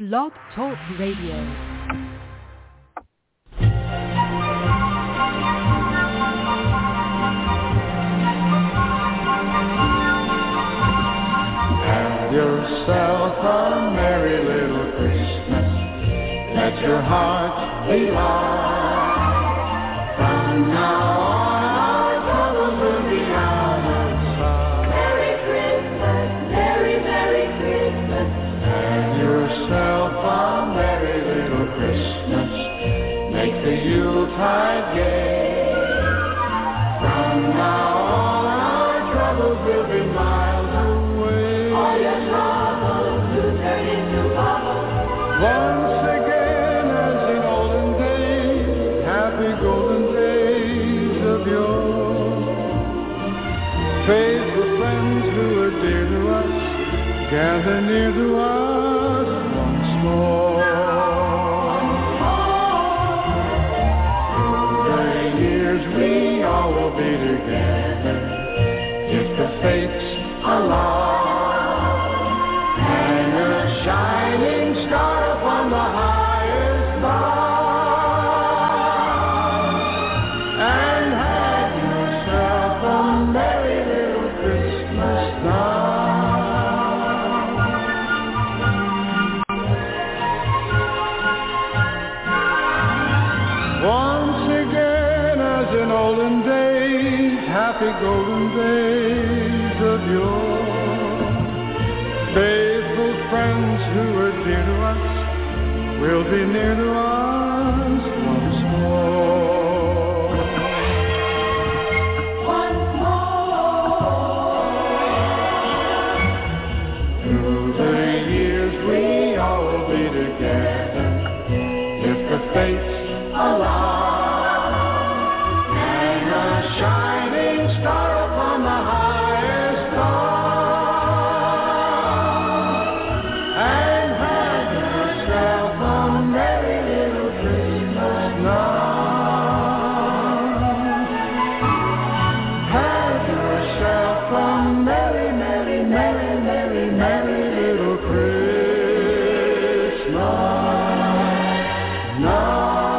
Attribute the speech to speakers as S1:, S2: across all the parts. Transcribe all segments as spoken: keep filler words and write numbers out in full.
S1: Blog Talk Radio.
S2: Yourself a merry little Christmas. Let your heart be light. From now on, our troubles will be out of sight.
S3: Merry Christmas, Merry, Merry Christmas.
S2: Have yourself a merry little Christmas. Make the Yuletide gay. From now on, our troubles will be miles away.
S3: All your troubles will turn into bubbles.
S2: Once again, as in olden days, happy golden days of yore. Faithful friends who are dear to us, gather near to us once more. Through the years we all will be together, if the fates allow. Hang a shining star upon the highest bough, and have yourself a merry little Christmas now. Once again, as in olden days, happy golden days of yore. Faithful friends who are dear to us will be near to us once more.
S3: Once more.
S2: Through the years we all will be together, if the fates allow. Hang a shining star upon the highest bough, and have yourself a merry little Christmas now. Have yourself a merry, merry, merry, merry, merry little Christmas now.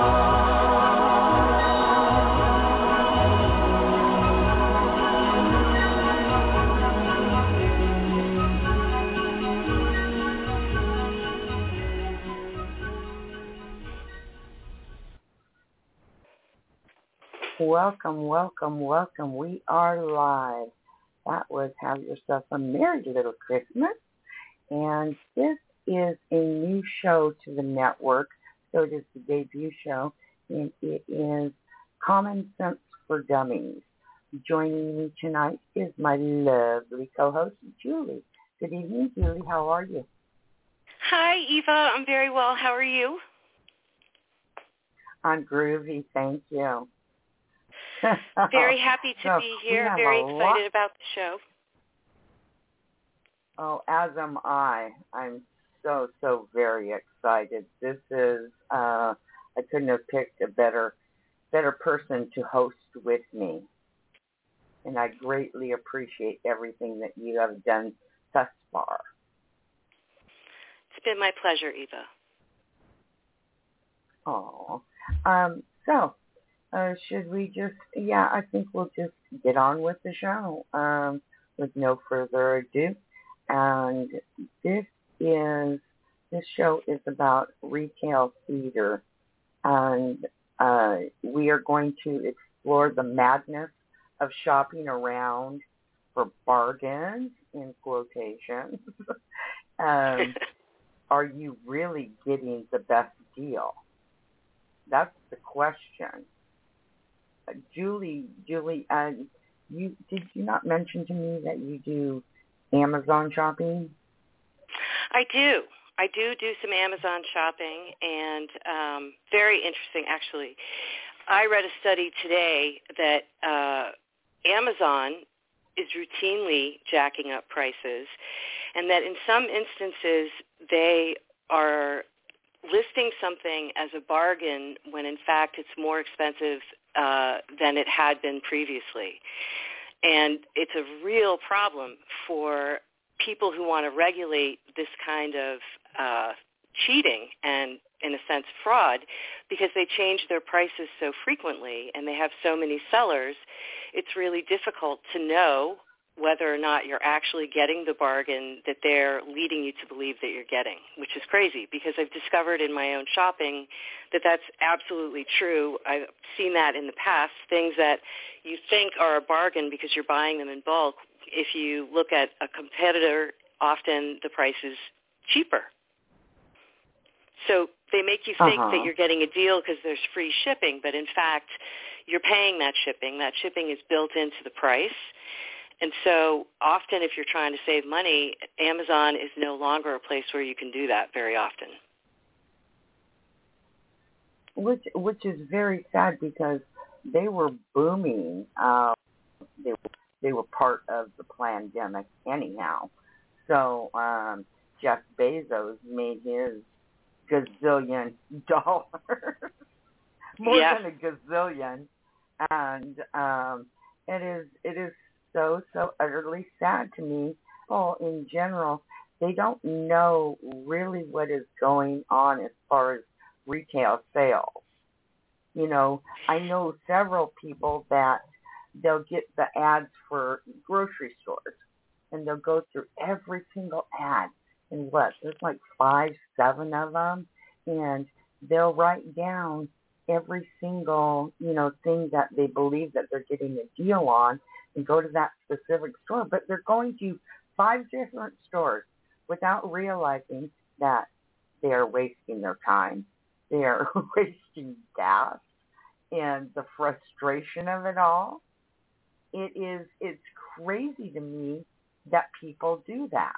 S4: Welcome, welcome, welcome. We are live. That was Have Yourself a Merry Little Christmas. And this is a new show to the network. So it is the debut show. And it is Common Sense for Dummies. Joining me tonight is my lovely co-host, Julie. Good evening, Julie. How are you?
S5: Hi, Eva. I'm very well. How are you?
S4: I'm groovy. Thank you.
S5: Very happy to
S4: So,
S5: be
S4: we
S5: here.
S4: have
S5: Very
S4: a
S5: excited
S4: lot-
S5: about the show.
S4: Oh, as am I. I'm so, so very excited. This is, uh, I couldn't have picked a better, better person to host with me. And I greatly appreciate everything that you have done thus far.
S5: It's been my pleasure, Eva.
S4: Oh, um, so, uh, should we just, yeah, I think we'll just get on with the show, um, with no further ado. And this is, this show is about retail theater. And, uh, we are going to explore the madness of shopping around for bargains, in quotations. um, are you really getting the best deal? That's the question. Uh, Julie, Julie, uh, you did you not mention to me that you do Amazon shopping?
S5: I do. I do do some Amazon shopping, and um, very interesting, actually. I read a study today that uh, Amazon is routinely jacking up prices, and that in some instances they are listing something as a bargain when in fact it's more expensive uh, than it had been previously. And it's a real problem for people who want to regulate this kind of uh, cheating and, in a sense, fraud, because they change their prices so frequently and they have so many sellers. It's really difficult to know whether or not you're actually getting the bargain that they're leading you to believe that you're getting, which is crazy because I've discovered in my own shopping that that's absolutely true. I've seen that in the past, things that you think are a bargain because you're buying them in bulk. If you look at a competitor, often the price is cheaper. So they make you think
S4: uh-huh.
S5: that you're getting a deal because there's free shipping, but in fact, you're paying that shipping. That shipping is built into the price. And so often if you're trying to save money, Amazon is no longer a place where you can do that very often.
S4: Which which is very sad because they were booming. Uh, they, they were part of the pandemic anyhow. So um, Jeff Bezos made his gazillion dollars, more
S5: yeah.
S4: than a gazillion. And um, it is it is so, so utterly sad to me. People in general, they don't know really what is going on as far as retail sales. You know, I know several people that they'll get the ads for grocery stores, and they'll go through every single ad, and what, there's like five, seven of them, and they'll write down every single, you know, thing that they believe that they're getting a deal on, and go to that specific store, but they're going to five different stores without realizing that they are wasting their time. They are wasting gas, and the frustration of it all. It is, it's crazy to me that people do that.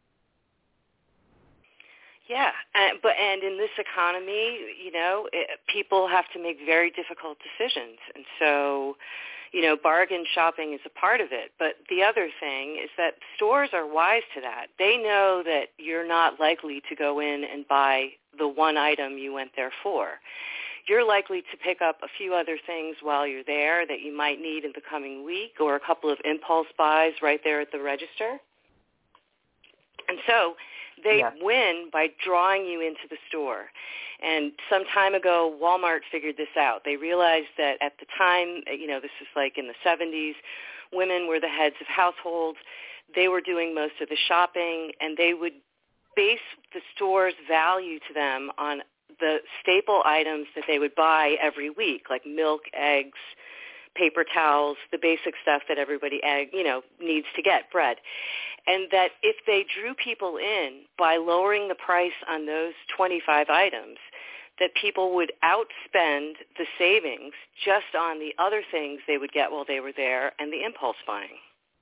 S5: Yeah, and, but and in this economy, you know, it, people have to make very difficult decisions, and so, you know, bargain shopping is a part of it. But the other thing is that stores are wise to that. They know that you're not likely to go in and buy the one item you went there for. You're likely to pick up a few other things while you're there that you might need in the coming week, or a couple of impulse buys right there at the register. And so they
S4: yeah.
S5: win by drawing you into the store. And some time ago, Walmart figured this out. They realized that at the time, you know, this is like in the seventies, women were the heads of households. They were doing most of the shopping, and they would base the store's value to them on the staple items that they would buy every week, like milk, eggs, paper towels, the basic stuff that everybody, you know, needs to get, bread. And that if they drew people in by lowering the price on those twenty-five items, that people would outspend the savings just on the other things they would get while they were there and the impulse buying.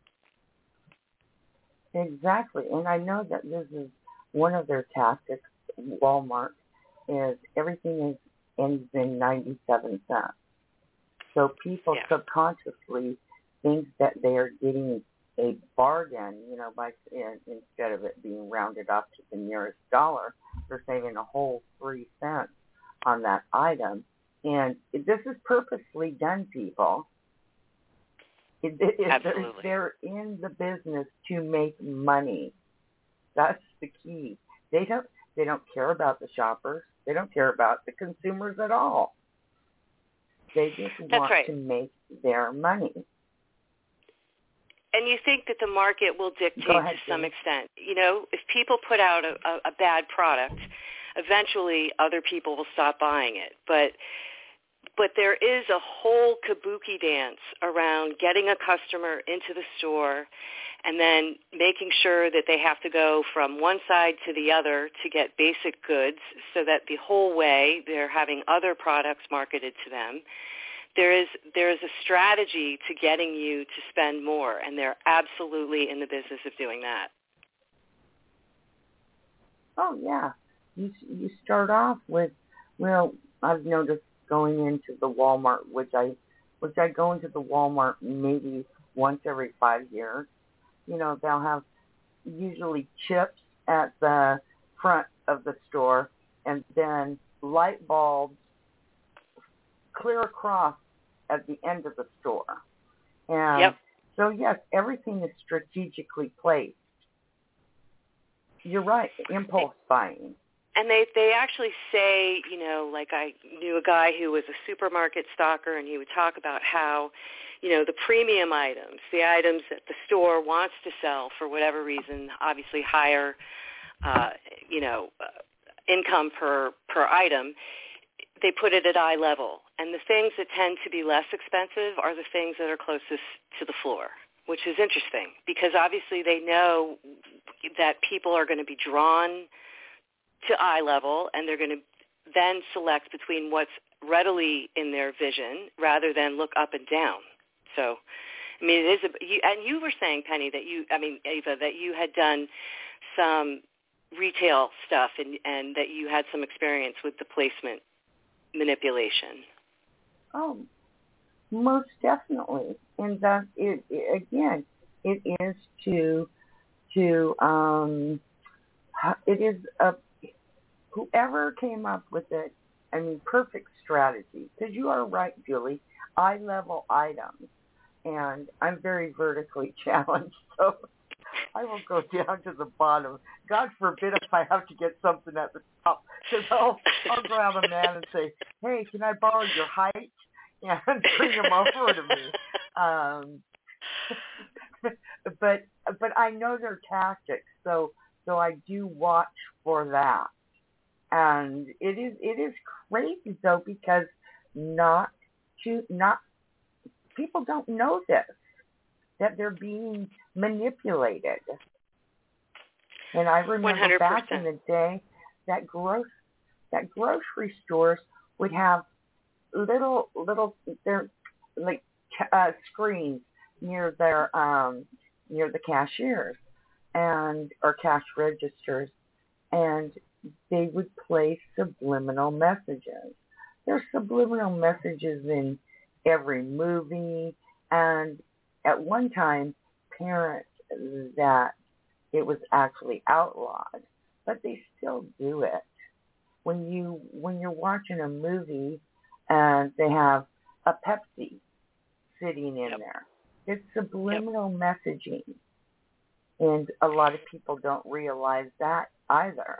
S4: Exactly. And I know that this is one of their tactics, Walmart, is everything is ends in ninety-seven cents. So people
S5: yeah.
S4: subconsciously think that they are getting a bargain, you know, by in, instead of it being rounded up to the nearest dollar, they're saving a whole three cents on that item. And this is purposely done, people. It, it, it,
S5: Absolutely.
S4: They're, they're in the business to make money. That's the key. They don't. They don't care about the shoppers. They don't care about the consumers at all. They just
S5: That's
S4: want
S5: right.
S4: to make their money.
S5: And you think that the market will dictate
S4: ahead,
S5: to some
S4: Jenny.
S5: extent. You know, if people put out a, a, a bad product, eventually other people will stop buying it. But but there is a whole kabuki dance around getting a customer into the store and then making sure that they have to go from one side to the other to get basic goods, so that the whole way they're having other products marketed to them. There is there is a strategy to getting you to spend more, and they're absolutely in the business of doing that.
S4: Oh, yeah. You you start off with, well, I've noticed going into the Walmart, which I which I go into the Walmart maybe once every five years. You know, they'll have usually chips at the front of the store, and then light bulbs clear across at the end of the store. And
S5: yep.
S4: so, yes, everything is strategically placed. You're right, impulse buying.
S5: and they, they actually say, you know, like I knew a guy who was a supermarket stocker, and he would talk about how, you know, the premium items, the items that the store wants to sell for whatever reason, obviously higher, uh, you know, uh, income per, per item, they put it at eye level. And the things that tend to be less expensive are the things that are closest to the floor, which is interesting because obviously they know that people are going to be drawn to eye level, and they're going to then select between what's readily in their vision rather than look up and down. So, I mean, it is a, you, and you were saying, Penny, that you, I mean, Ava, that you had done some retail stuff and, and that you had some experience with the placement manipulation.
S4: Oh, most definitely. And that it, it again, it is to to um, it is a whoever came up with it. I mean, perfect strategy. Because you are right, Julie. Eye level items, and I'm very vertically challenged, so I will go down to the bottom. God forbid if I have to get something at the top, because I'll, I'll grab a man and say, hey, can I borrow your height? And bring him over to me. Um, but but I know their tactics, so so I do watch for that. And it is it is crazy though, because not to not people don't know this, that they're being manipulated. And I remember one hundred percent back in the day that gro- that grocery stores would have little little they're like uh, screens near their um, near the cashiers and or cash registers, and they would play subliminal messages. There's subliminal messages in every movie, and at one time, parents that it was actually outlawed, but they still do it. When you when you're watching a movie and they have a Pepsi sitting in yep. there, it's subliminal yep. messaging, and a lot of people don't realize that either.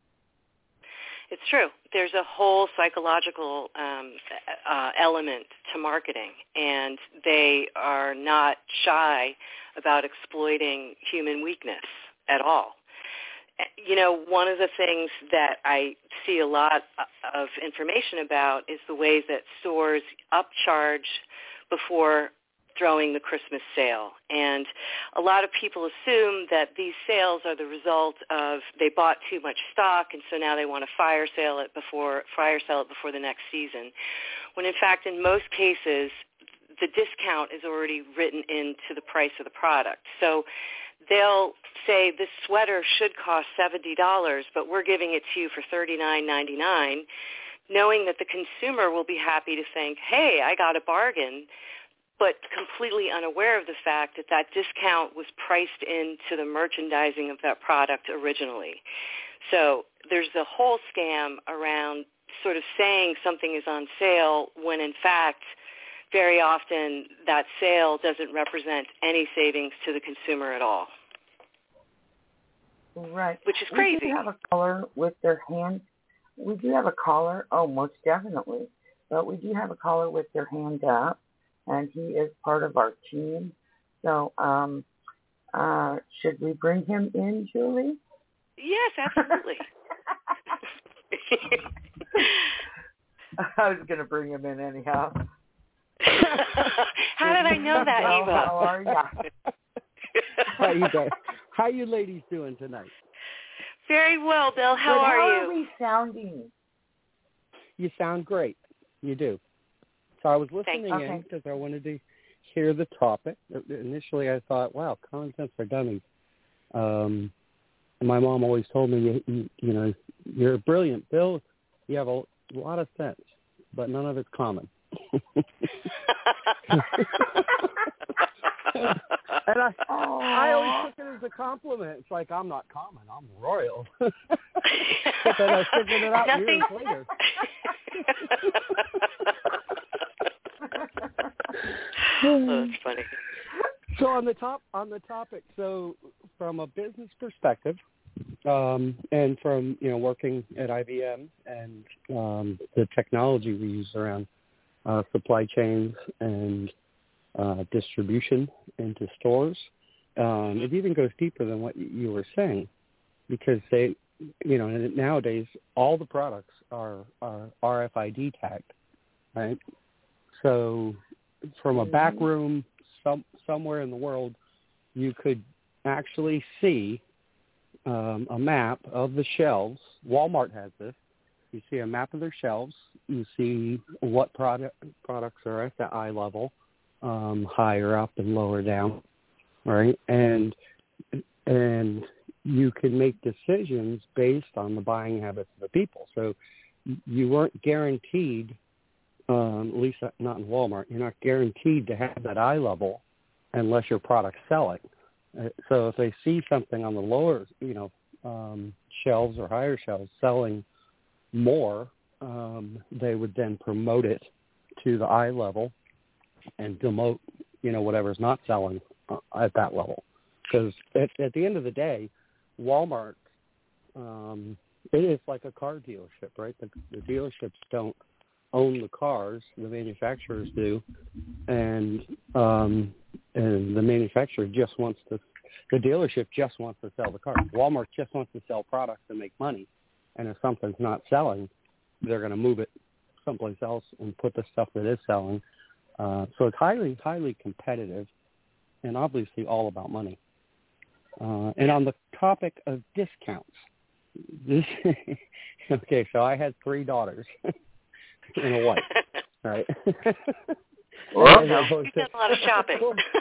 S5: It's true. There's a whole psychological um, uh, element to marketing, and they are not shy about exploiting human weakness at all. You know, one of the things that I see a lot of information about is the ways that stores upcharge before throwing the Christmas sale. And a lot of people assume that these sales are the result of they bought too much stock, and so now they want to fire sale it before fire sell it before the next season. When in fact, in most cases, the discount is already written into the price of the product. So they'll say this sweater should cost seventy dollars, but we're giving it to you for thirty-nine ninety-nine, knowing that the consumer will be happy to think, hey, I got a bargain, but completely unaware of the fact that that discount was priced into the merchandising of that product originally. So there's a whole scam around sort of saying something is on sale when in fact very often that sale doesn't represent any savings to the consumer at all.
S4: Right.
S5: Which is crazy.
S4: We do have a caller with their hand. We do have a caller. Oh, most definitely. But we do have a caller with their hand up, and he is part of our team. So um, uh, should we bring him in, Julie?
S5: Yes, absolutely.
S4: I was going to bring him in anyhow.
S5: How did I know that,
S4: well,
S5: Eva?
S4: How are you?
S1: How you guys? How you ladies doing tonight?
S5: Very well, Bill. How
S4: Good.
S5: are
S4: how
S5: you?
S4: How are we sounding?
S1: You sound great. You do. So I was listening
S4: okay.
S1: in because I wanted to hear the topic. Initially, I thought, wow, common sense for dummies. Um, and my mom always told me, you, you, you know, you're brilliant, Bill. You have a lot of sense, but none of it's common. And I, I always took it as a compliment. It's like, I'm not common, I'm royal. But then I figured it out
S5: Nothing.
S1: years later.
S5: Oh, that's funny.
S1: So on the top on the topic, so from a business perspective, Um, and from, you know, working at I B M and um, the technology we use around uh, supply chains and uh, distribution into stores, um, it even goes deeper than what you were saying, because they, you know, nowadays all the products are, are R F I D tagged, right? So from a back room some, somewhere in the world, you could actually see um, a map of the shelves. Walmart has this. You see a map of their shelves. You see what product, products are at the eye level, um, higher up and lower down, right? And and you can make decisions based on the buying habits of the people. So you weren't guaranteed, um, at least not in Walmart, you're not guaranteed to have that eye level unless your product's selling. Uh, so if they see something on the lower, you know, um, shelves or higher shelves selling more, um, they would then promote it to the eye level and demote, you know, whatever's not selling uh, at that level. Because at, at the end of the day, Walmart, um, it is like a car dealership, right? The, the dealerships don't own the cars, the manufacturers do, and um, and the manufacturer just wants to, the dealership just wants to sell the car. Walmart just wants to sell products and make money, and if something's not selling, they're going to move it someplace else and put the stuff that is selling. Uh, so it's highly, highly competitive, and obviously all about money. Uh, and on the topic of discounts, this okay, so I had three daughters and a wife, right?
S5: Well, no. You've done a lot of shopping.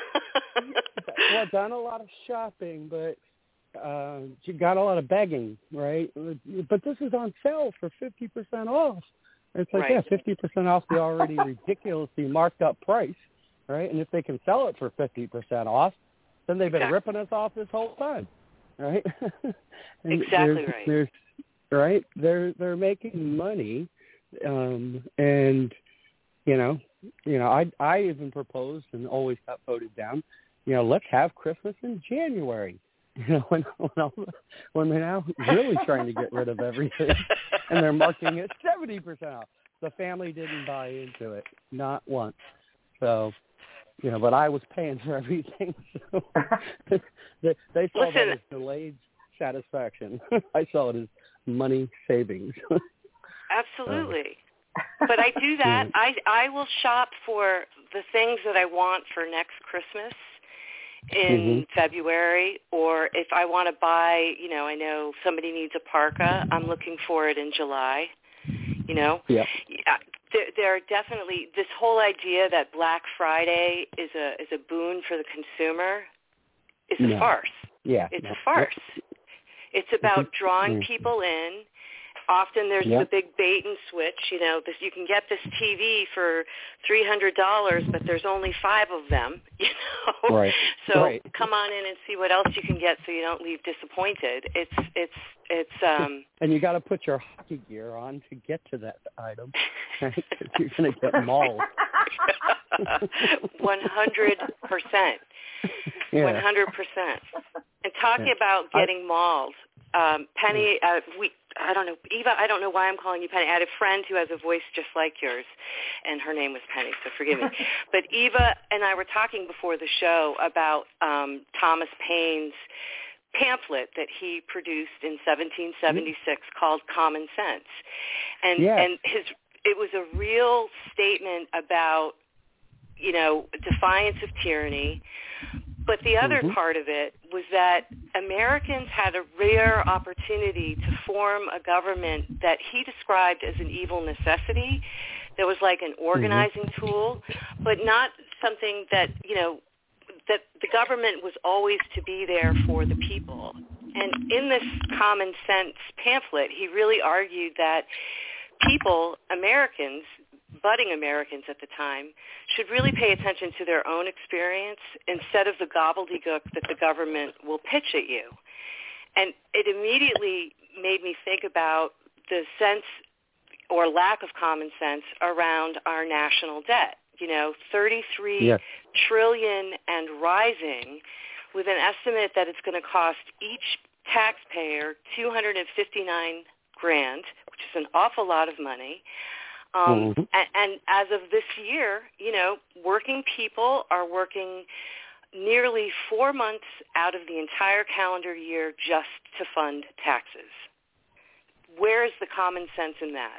S1: Well, done a lot of shopping, but uh, you got a lot of begging, right? But this is on sale for fifty percent off. It's like,
S5: right.
S1: yeah, fifty percent off the already ridiculously marked up price, right? And if they can sell it for fifty percent off, then they've been
S5: exactly.
S1: ripping us off this whole time, right?
S5: Exactly
S1: there's,
S5: right.
S1: There's, right? They're they're making money, um, and you know, you know, I I even proposed and always got voted down. You know, let's have Christmas in January. You know, when when, when they're now really trying to get rid of everything, and they're marking it seventy percent off. The family didn't buy into it, not once. So. You know, but I was paying for everything. So they, they saw
S5: Listen,
S1: that as delayed satisfaction. I saw it as money savings.
S5: Absolutely. Um, but I do that.
S1: Yeah.
S5: I I will shop for the things that I want for next Christmas in
S1: mm-hmm.
S5: February, or if I want to buy, you know, I know somebody needs a parka, I'm looking for it in July. You know?
S1: Yeah.
S5: There, there are definitely this whole idea that Black Friday is a is a boon for the consumer is a
S1: no.
S5: farce.
S1: Yeah,
S5: it's
S1: no.
S5: a farce. Yep. It's about
S1: mm-hmm.
S5: drawing
S1: mm-hmm.
S5: people in. Often there's
S1: yep.
S5: the big bait and switch. You know, this, you can get this T V for three hundred dollars, but there's only five of them. You know,
S1: right.
S5: so
S1: right.
S5: come on in and see what else you can get, so you don't leave disappointed. It's it's it's. um
S1: And you got to put your hockey gear on to get to that item. Right? You're going to get mauled.
S5: One hundred percent. One hundred percent. And talking
S1: yeah.
S5: about getting
S1: I,
S5: mauled, um, Penny, uh, we. I don't know, Eva, I don't know why I'm calling you Penny. I had a friend who has a voice just like yours, and her name was Penny, so forgive me. But Eva and I were talking before the show about um, Thomas Paine's pamphlet that he produced in seventeen seventy-six mm-hmm. called Common Sense. And
S1: yes.
S5: and his it was a real statement about, you know, defiance of tyranny. But the other
S1: mm-hmm.
S5: part of it was that Americans had a rare opportunity to form a government that he described as an evil necessity, that was like an organizing mm-hmm. tool, but not something that, you know, that the government was always to be there for the people. And in this Common Sense pamphlet, he really argued that people, Americans, budding Americans at the time, should really pay attention to their own experience instead of the gobbledygook that the government will pitch at you. And it immediately made me think about the sense or lack of common sense around our national debt. You know, thirty-three yes. trillion and rising, with an estimate that it's going to cost each taxpayer two hundred fifty-nine grand, which is an awful lot of money. Um,
S1: mm-hmm.
S5: and, and as of this year, you know, working people are working nearly four months out of the entire calendar year just to fund taxes. Where is the common sense in that?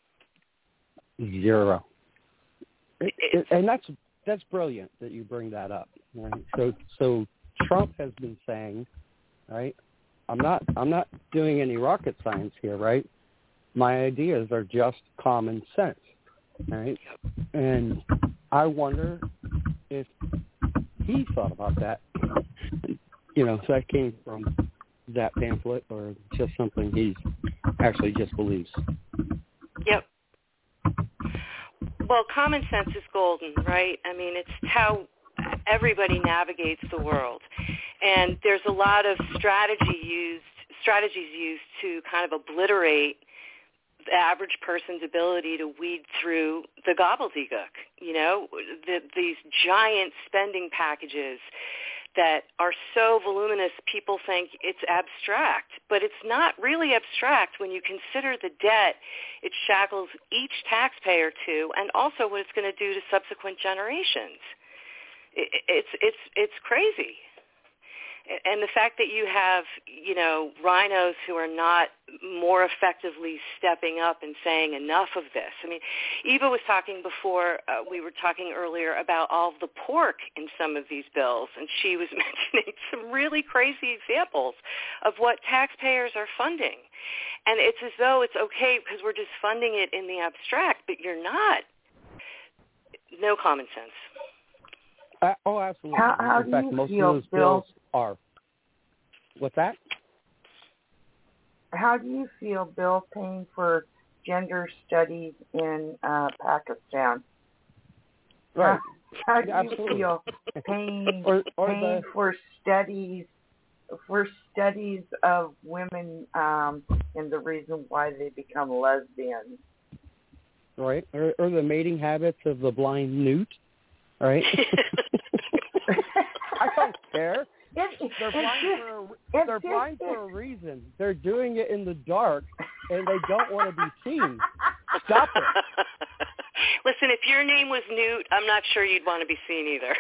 S1: Zero. It, it, and that's that's brilliant that you bring that up. Right? So so Trump has been saying, right? I'm not I'm not doing any rocket science here, right? My ideas are just common sense, right? And I wonder if he thought about that. You know, if that came from that pamphlet or just something he actually just believes.
S5: Yep. Well, common sense is golden, right? I mean, it's how everybody navigates the world. And there's a lot of strategy used, strategies used to kind of obliterate the average person's ability to weed through the gobbledygook, you know, the, these giant spending packages that are so voluminous people think it's abstract, but it's not really abstract when you consider the debt it shackles each taxpayer to and also what it's going to do to subsequent generations. It, it's, it's, it's crazy. And the fact that you have, you know, rhinos who are not more effectively stepping up and saying enough of this. I mean, Eva was talking before, uh, we were talking earlier about all of the pork in some of these bills, and she was mentioning some really crazy examples of what taxpayers are funding. And it's as though it's okay because we're just funding it in the abstract, but you're not. No common sense.
S1: Uh, oh, absolutely.
S4: How, how
S1: in fact,
S4: do you
S1: most
S4: feel,
S1: of those
S4: Bill?
S1: bills are. What's that?
S4: How do you feel, Bill, paying for gender studies in uh, Pakistan?
S1: Right.
S4: How, how do
S1: Absolutely.
S4: you feel paying,
S1: or, or
S4: paying
S1: the,
S4: for studies for studies of women um, and the reason why they become lesbians?
S1: Right. Or, or the mating habits of the blind newt. Right. I don't care.
S4: It,
S1: They're
S4: it,
S1: blind
S4: it,
S1: for a,
S4: it,
S1: they're
S4: it,
S1: blind
S4: it,
S1: for a reason. They're doing it in the dark, and they don't want to be seen. Stop it.
S5: Listen, if your name was Newt, I'm not sure you'd want to be seen either.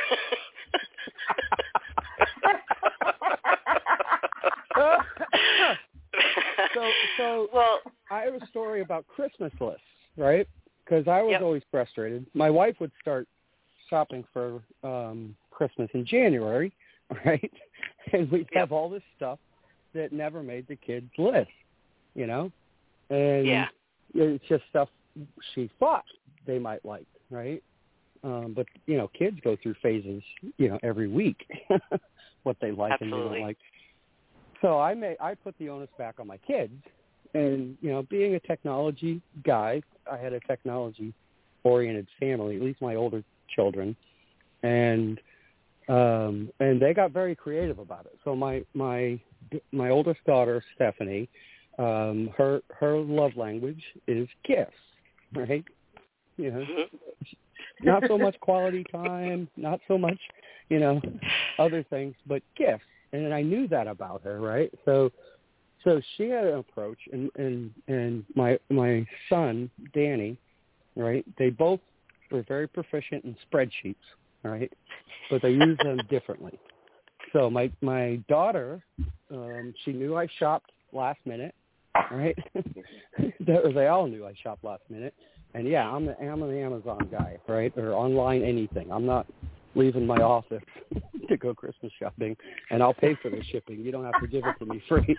S1: so, so
S5: well,
S1: I have a story about Christmas lists, right? Because I was
S5: yep.
S1: always frustrated. My wife would start shopping for um, Christmas in January, right? And we'd
S5: yep.
S1: have all this stuff that never made the kids' list, you know? And
S5: yeah.
S1: it's just stuff she thought they might like, right? Um, but, you know, kids go through phases, you know, every week, what they like
S5: Absolutely.
S1: and they don't like. So I may I put the onus back on my kids. And, you know, being a technology guy, I had a technology-oriented family, at least my older children. And um, and they got very creative about it. So my my my oldest daughter, Stephanie, um, her her love language is gifts, right? You know,
S5: mm-hmm.
S1: not so much quality time, not so much, you know, other things, but gifts. And I knew that about her, right? So so she had an approach, and and and my my son Danny, right? They both were very proficient in spreadsheets, right? But they use them differently. So my my daughter, um, she knew I shopped last minute, right? they, they all knew I shopped last minute, and yeah, I'm the I'm an Amazon guy, right? Or online anything. I'm not leaving my office to go Christmas shopping, and I'll pay for the shipping. You don't have to give it to me free,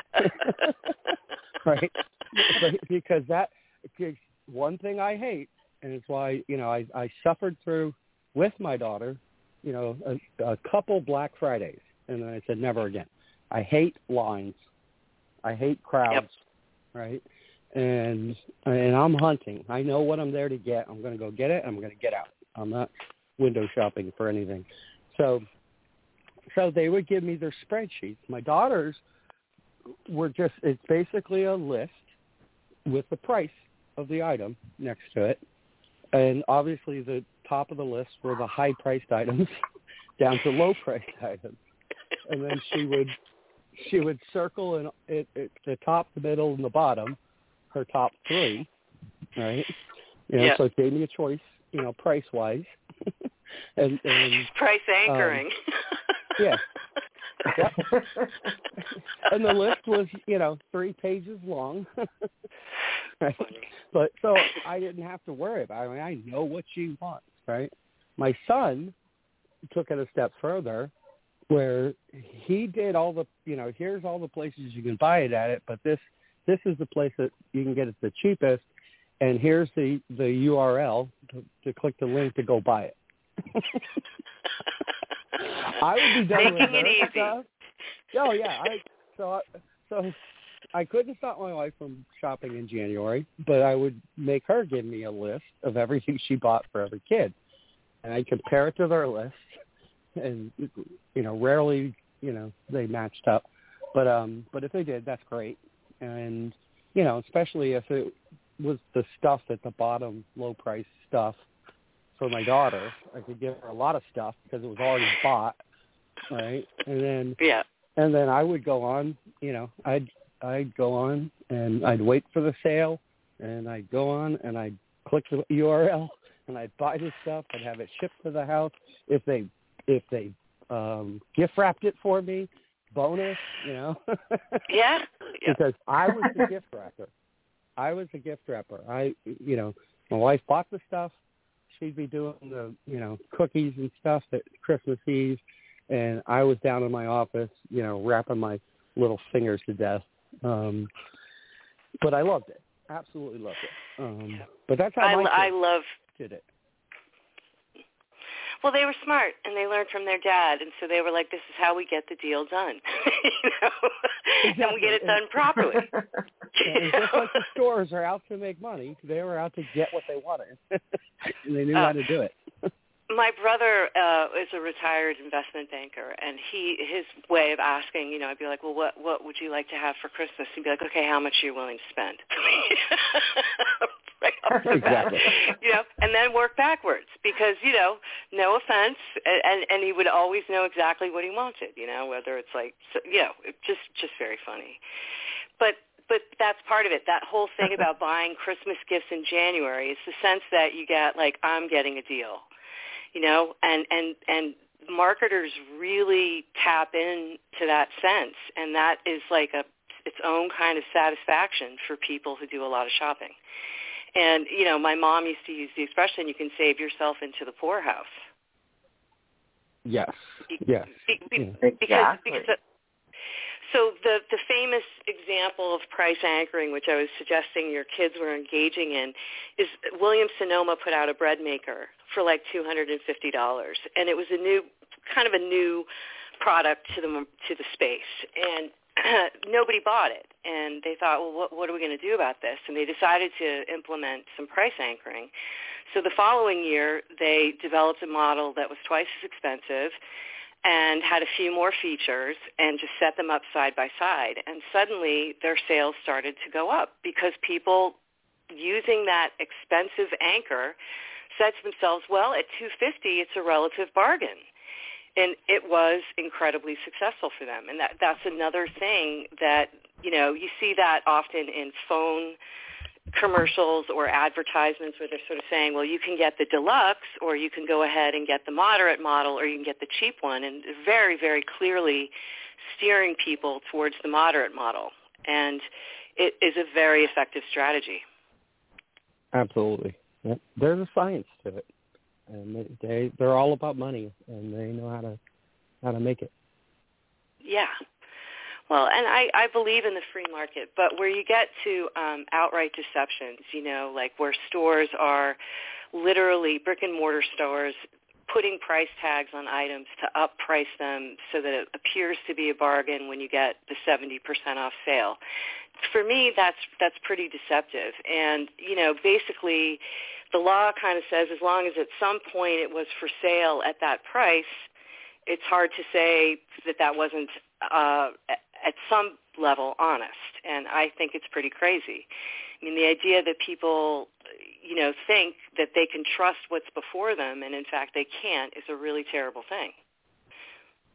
S1: right? But because that one thing I hate, and it's why you know I I suffered through with my daughter. You know, a, a couple Black Fridays, and then I said never again. I hate lines. I hate crowds,
S5: yep.
S1: right? And and I'm hunting. I know what I'm there to get. I'm going to go get it. I'm going to get out. I'm not window shopping for anything. So, so they would give me their spreadsheets. My daughters were just, it's basically a list with the price of the item next to it. And obviously the top of the list were the high-priced items down to low-priced items. And then she would she would circle in it, it, the top, the middle, and the bottom, her top three, right? You know,
S5: yeah.
S1: so it gave me a choice, you know, price-wise. and, and
S5: Price anchoring.
S1: Um, yeah. Yep. And the list was, you know, three pages long. Right? But so I didn't have to worry about it. I mean, I know what she wants, right? My son took it a step further where he did all the, you know, here's all the places you can buy it at it, but this this is the place that you can get it the cheapest, and here's the, the U R L to, to click the link to go buy it. I would be done
S5: Making
S1: with
S5: it easy.
S1: Stuff. Oh yeah, I so I, so I couldn't stop my wife from shopping in January, but I would make her give me a list of everything she bought for every kid, and I'd compare it to their list, and you know, rarely you know they matched up, but um, but if they did, that's great, and you know, especially if it was the stuff at the bottom, low price stuff. For my daughter, I could give her a lot of stuff because it was already bought, right? And then,
S5: yeah,
S1: and then I would go on, you know, I'd I'd go on and I'd wait for the sale, and I'd go on and I'd click the U R L and I'd buy this stuff. I'd have it shipped to the house. If they if they um, gift wrapped it for me, bonus, you know.
S5: yeah, yeah.
S1: Because I was the gift wrapper. I was the gift wrapper. I, you know, my wife bought the stuff. She'd be doing the, you know, cookies and stuff at Christmas Eve, and I was down in my office, you know, wrapping my little fingers to death. Um, but I loved it. Absolutely loved it. Um, but that's how
S5: I,
S1: my
S5: I
S1: kids
S5: love
S1: did it.
S5: Well, they were smart, and they learned from their dad, and so they were like, this is how we get the deal done, you know,
S1: Exactly.
S5: and we get it done properly.
S1: And just like the stores are out to make money, they were out to get what they wanted, and they knew
S5: Oh.
S1: how to do it.
S5: My brother uh, is a retired investment banker, and he his way of asking, you know, I'd be like, well, what what would you like to have for Christmas? He'd be like, okay, how much are you willing to spend? Right off the bat,
S1: Exactly.
S5: you know, and then work backwards because, you know, no offense, and and he would always know exactly what he wanted, you know, whether it's like, you know, just just very funny, but. But that's part of it. That whole thing about buying Christmas gifts in January is the sense that you get, like, I'm getting a deal, you know, and, and, and marketers really tap into that sense, and that is like a its own kind of satisfaction for people who do a lot of shopping. And, you know, my mom used to use the expression, you can save yourself into the poorhouse.
S1: Yes. Yes.
S5: Be, be,
S4: yeah.
S5: because,
S4: Exactly.
S5: because So the, the famous example of price anchoring, which I was suggesting your kids were engaging in, is Williams-Sonoma put out a bread maker for like two hundred fifty dollars. And it was a new, kind of a new product to the, to the space. And nobody bought it. And they thought, well, what, what are we going to do about this? And they decided to implement some price anchoring. So the following year, they developed a model that was twice as expensive and had a few more features and just set them up side by side. And suddenly their sales started to go up because people using that expensive anchor said to themselves, well, at two hundred fifty dollars, it's a relative bargain. And it was incredibly successful for them. And that, that's another thing that, you know, you see that often in phone commercials or advertisements where they're sort of saying, well, you can get the deluxe or you can go ahead and get the moderate model or you can get the cheap one, and very, very clearly steering people towards the moderate model. And it is a very effective strategy.
S1: Absolutely. Yep. There's a science to it, and they, they they're all about money, and they know how to how to make it.
S5: Yeah. Well, and I, I believe in the free market, but where you get to um, outright deceptions, you know, like where stores are literally, brick and mortar stores, putting price tags on items to up price them so that it appears to be a bargain when you get the seventy percent off sale. For me, that's that's pretty deceptive. And, you know, basically the law kind of says as long as at some point it was for sale at that price, it's hard to say that that wasn't uh, at some level honest. And I think it's pretty crazy. I mean, the idea that people, you know, think that they can trust what's before them and, in fact, they can't is a really terrible thing.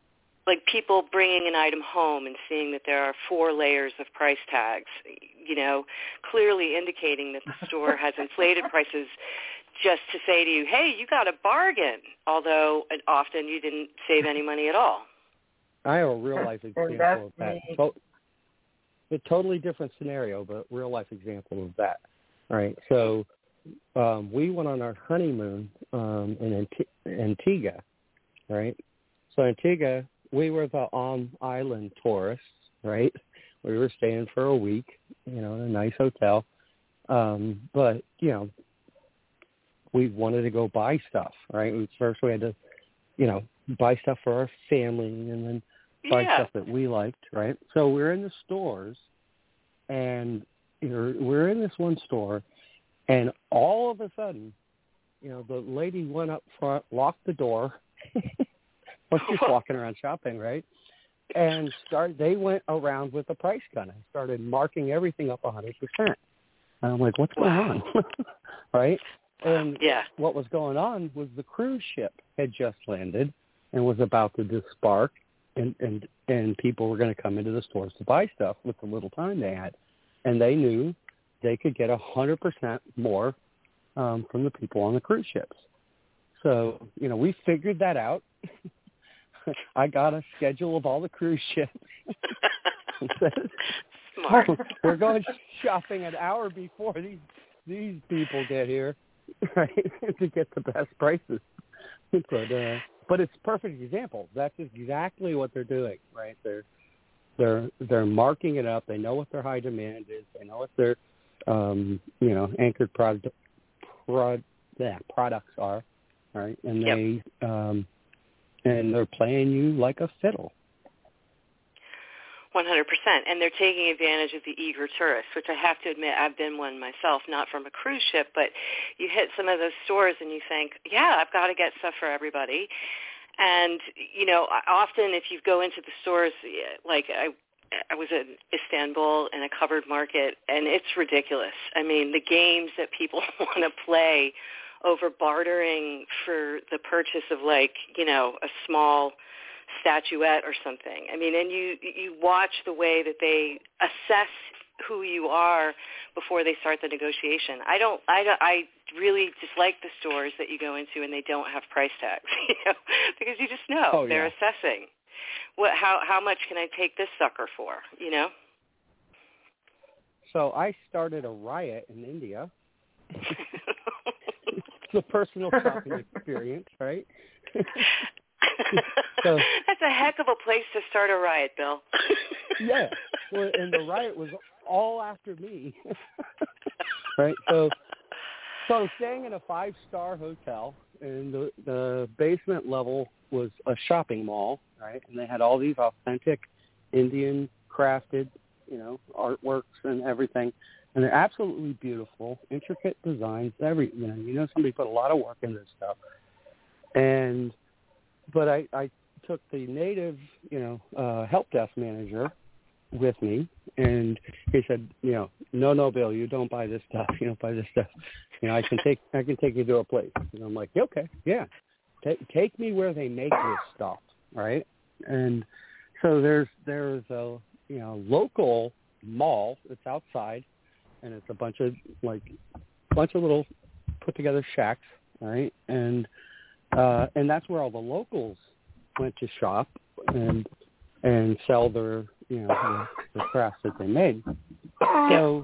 S5: like people bringing an item home and seeing that there are four layers of price tags, you know, clearly indicating that the store has inflated prices just to say to you, hey, you got a bargain, although often you didn't save any money at all.
S1: I have a real-life example of that. So, a totally different scenario, but real-life example of that. All right, so um, we went on our honeymoon um, in Ant- Antigua, right? So Antigua, we were the on-island tourists, right? We were staying for a week, you know, in a nice hotel. Um, but, you know, we wanted to go buy stuff, right? First we had to, you know, buy stuff for our family and then buy
S5: yeah.
S1: stuff that we liked, right? So we're in the stores, and you know, we're in this one store, and all of a sudden, you know, the lady went up front, locked the door, was just walking around shopping, right? And start. They went around with a price gun and started marking everything up one hundred percent. And I'm like, what's going
S5: wow.
S1: on? Right? And
S5: yeah.
S1: what was going on was the cruise ship had just landed and was about to disbark, and, and, and people were going to come into the stores to buy stuff with the little time they had. And they knew they could get one hundred percent more um, from the people on the cruise ships. So, you know, we figured that out. I got a schedule of all the cruise ships.
S5: Smart.
S1: We're going shopping an hour before these these people get here, right, to get the best prices. But uh, but it's a perfect example. That's exactly what they're doing, right? They're they're they're marking it up. They know what their high demand is. They know what their um, you know anchored product prod, yeah, products are, right? And
S5: yep.
S1: they um, and they're playing you like a fiddle.
S5: one hundred percent. And they're taking advantage of the eager tourists, which I have to admit I've been one myself, not from a cruise ship, but you hit some of those stores and you think, yeah, I've got to get stuff for everybody. And, you know, often if you go into the stores, like I I was in Istanbul in a covered market, and it's ridiculous. I mean, the games that people want to play over bartering for the purchase of, like, you know, a small statuette or something. I mean, and you you watch the way that they assess who you are before they start the negotiation. I don't. I don't, I really dislike the stores that you go into and they don't have price tags, you know, because you just know
S1: oh,
S5: they're
S1: yeah.
S5: assessing. What? How how much can I take this sucker for? You know.
S1: So I started a riot in India. It's a personal shopping experience, right? So,
S5: that's a heck of a place to start a riot, Bill.
S1: Yeah, well, and the riot was all after me, right? So, so I was staying in a five-star hotel, and the, the basement level was a shopping mall, right? And they had all these authentic Indian crafted, you know, artworks and everything, and they're absolutely beautiful, intricate designs. Every, you know, you know, somebody put a lot of work into this stuff, and but I, I took the native, you know, uh, help desk manager with me, and he said, you know, no, no, Bill, you don't buy this stuff. You don't buy this stuff. You know, I can take, I can take you to a place. And I'm like, okay, yeah, take, take me where they make this stuff, right? And so there's there's a you know local mall that's outside, and it's a bunch of like bunch of little put together shacks, right? And uh, and that's where all the locals went to shop and and sell their you know their, their crafts that they made. So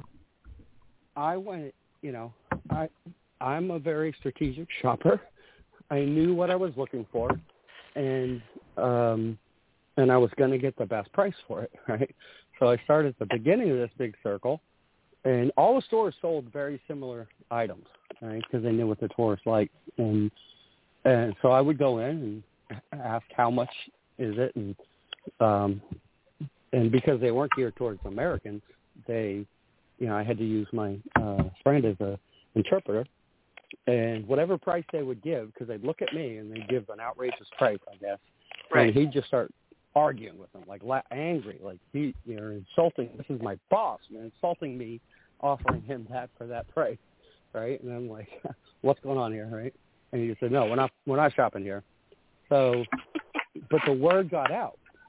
S1: I went, you know, I I'm a very strategic shopper. I knew what I was looking for, and um, and I was going to get the best price for it, right? So I started at the beginning of this big circle, and all the stores sold very similar items, right? Because they knew what the tourists liked, and and so I would go in and ask how much is it, and um, and because they weren't geared towards Americans, they, you know, I had to use my uh, friend as a interpreter, and whatever price they would give, because they'd look at me and they'd give an outrageous price, I guess,
S5: right.
S1: And he'd just start arguing with them, like la- angry, like he, you know, insulting. This is my boss, man, insulting me, offering him that for that price, right? And I'm like, what's going on here, right? And he just said, no, we're not, we're not shopping here. So, but the word got out,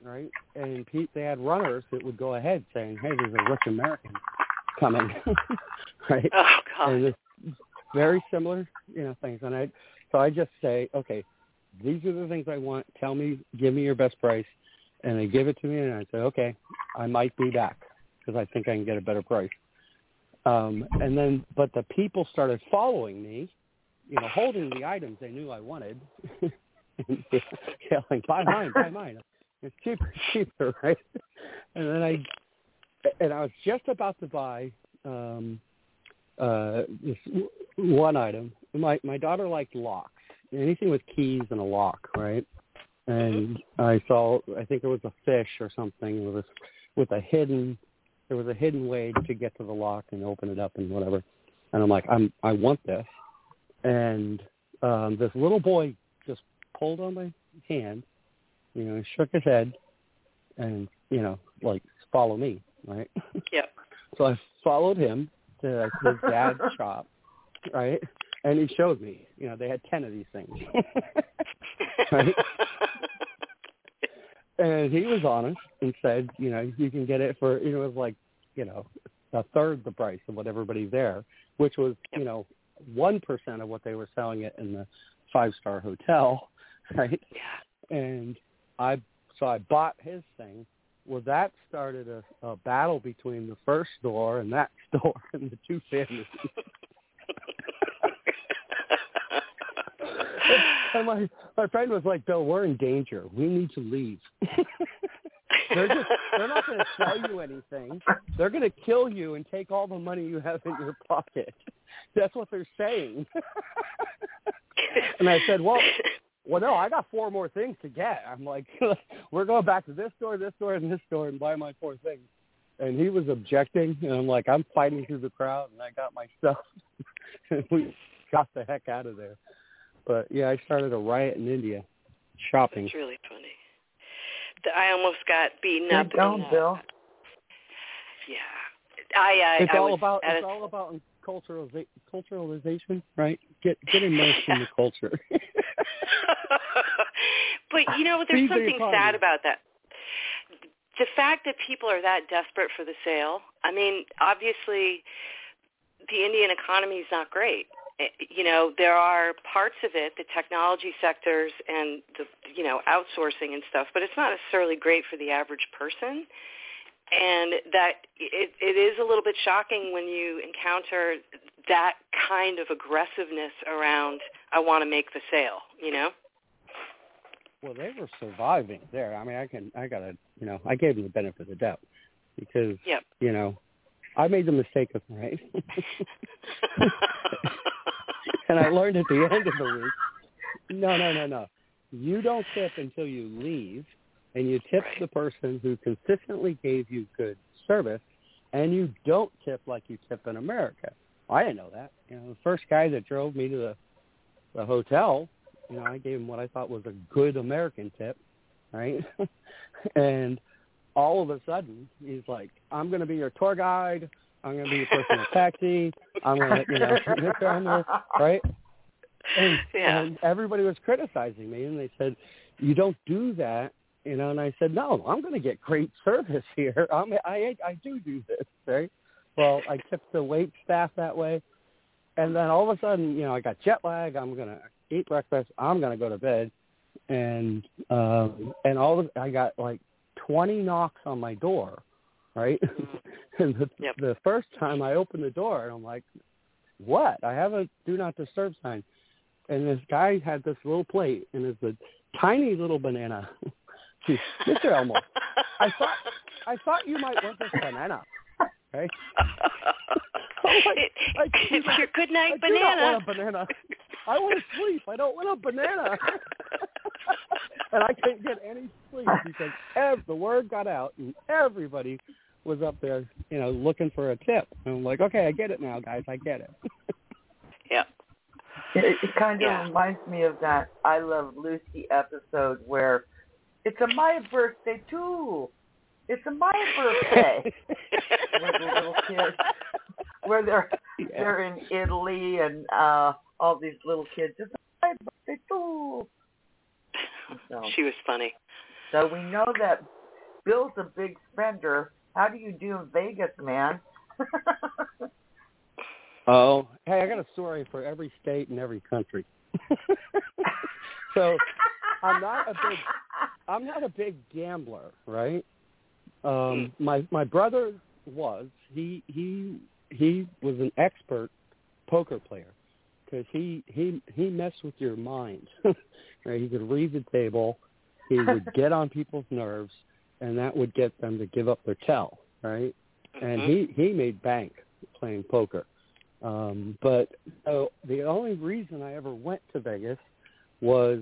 S1: right? And Pete, they had runners that would go ahead saying, "Hey, there's a rich American coming," right?
S5: Oh God.
S1: And it's very similar, you know, things. And I, so I just say, okay, these are the things I want. Tell me, give me your best price, and they give it to me, and I say, okay, I might be back because I think I can get a better price. Um, and then, but the people started following me, you know, holding the items they knew I wanted, and yelling, "Buy mine, buy mine! It's cheaper, cheaper!" Right? And then I, and I was just about to buy um, uh, this one item. My my daughter liked locks, anything with keys and a lock, right? And I saw, I think it was a fish or something with a, with a hidden, there was a hidden way to get to the lock and open it up and whatever. And I'm like, I'm, I want this. And um, this little boy just pulled on my hand, you know, shook his head and, you know, like, follow me, right?
S5: Yep.
S1: So I followed him to his dad's shop, right? And he showed me, you know, they had ten of these things. Right? And he was honest and said, you know, you can get it for, you know, it was like, you know, a third the price of what everybody's there, which was, you know, one percent of what they were selling it in the five-star hotel, right?
S5: Yeah.
S1: And I, so I bought his thing. Well, that started a, a battle between the first store and that store and the two families. And my my friend was like, "Bill, we're in danger. We need to leave." they're just they're not going to sell you anything. They're going to kill you and take all the money you have in your pocket. That's what they're saying. And I said, "Well, well, no, I got four more things to get." I'm like, "We're going back to this store, this store, and this store, and buy my four things." And he was objecting, and I'm like, "I'm fighting through the crowd, and I got my stuff." And we got the heck out of there. But, yeah, I started a riot in India, shopping.
S5: It's really funny. I almost got beaten
S4: Keep
S5: up.
S4: going,
S5: in, uh,
S4: Bill.
S5: Yeah. I, uh,
S1: It's
S5: I
S1: all
S5: was
S1: about
S5: at
S1: it's
S5: a,
S1: all about culturaliza- culturalization, right? Get get immersed in the culture.
S5: But, you know, there's
S1: Feed the
S5: something
S1: economy.
S5: sad about that. The fact that people are that desperate for the sale, I mean, obviously the Indian economy is not great. You know, there are parts of it, the technology sectors and the, you know, outsourcing and stuff, but it's not necessarily great for the average person. And that it, it is a little bit shocking when you encounter that kind of aggressiveness around, I want to make the sale, you know?
S1: Well, they were surviving there. I mean, I can, I gotta, you know, I gave them the benefit of the doubt because,
S5: yep.
S1: you know, I made the mistake of, right? And I learned at the end of the week, no, no, no, no. You don't tip until you leave, and you tip
S5: Right.
S1: the person who consistently gave you good service, and you don't tip like you tip in America. I didn't know that. You know, the first guy that drove me to the, the hotel, you know, I gave him what I thought was a good American tip, right? And all of a sudden, he's like, "I'm going to be your tour guide. I'm going to be your personal taxi. I'm going to, you know, this down there," right? And,
S5: Yeah.
S1: and everybody was criticizing me, and they said, "You don't do that," you know. And I said, "No, I'm going to get great service here. I'm, I I do do this, right?" Well, I tipped the wait staff that way, and then all of a sudden, you know, I got jet lag. I'm going to eat breakfast. I'm going to go to bed, and um, and all of I got like twenty knocks on my door, right? And the,
S5: Yep.
S1: the first time I opened the door, and I'm like, "What? I have a do not disturb sign." And this guy had this little plate, and it's a tiny little banana. Mister Elmo, I thought I thought you might want this banana, right? Like,
S5: it,
S1: I,
S5: it's
S1: like,
S5: your good night
S1: I
S5: banana.
S1: do not want a banana. I want to sleep. I don't want a banana. And I couldn't get any sleep because ev- the word got out, and everybody was up there, you know, looking for a tip. And I'm like, okay, I get it now, guys. I get it.
S5: Yeah.
S4: It, it kind of
S5: Yeah.
S4: reminds me of that I Love Lucy episode where it's a my birthday too. It's a my birthday. With the little kids, where they're
S1: Yeah.
S4: they're in Italy and uh all these little kids. It's a my birthday too. So,
S5: She was funny.
S4: So we know that Bill's a big spender. How do you do in Vegas, man?
S1: Oh, hey, I got a story for every state and every country. So I'm not a big I'm not a big gambler, right? Um, my my brother was he he he was an expert poker player because he he he messed with your mind. Right? He could read the table. He would get on people's nerves, and that would get them to give up their tell, right? And he he made bank playing poker. Um, but so the only reason I ever went to Vegas was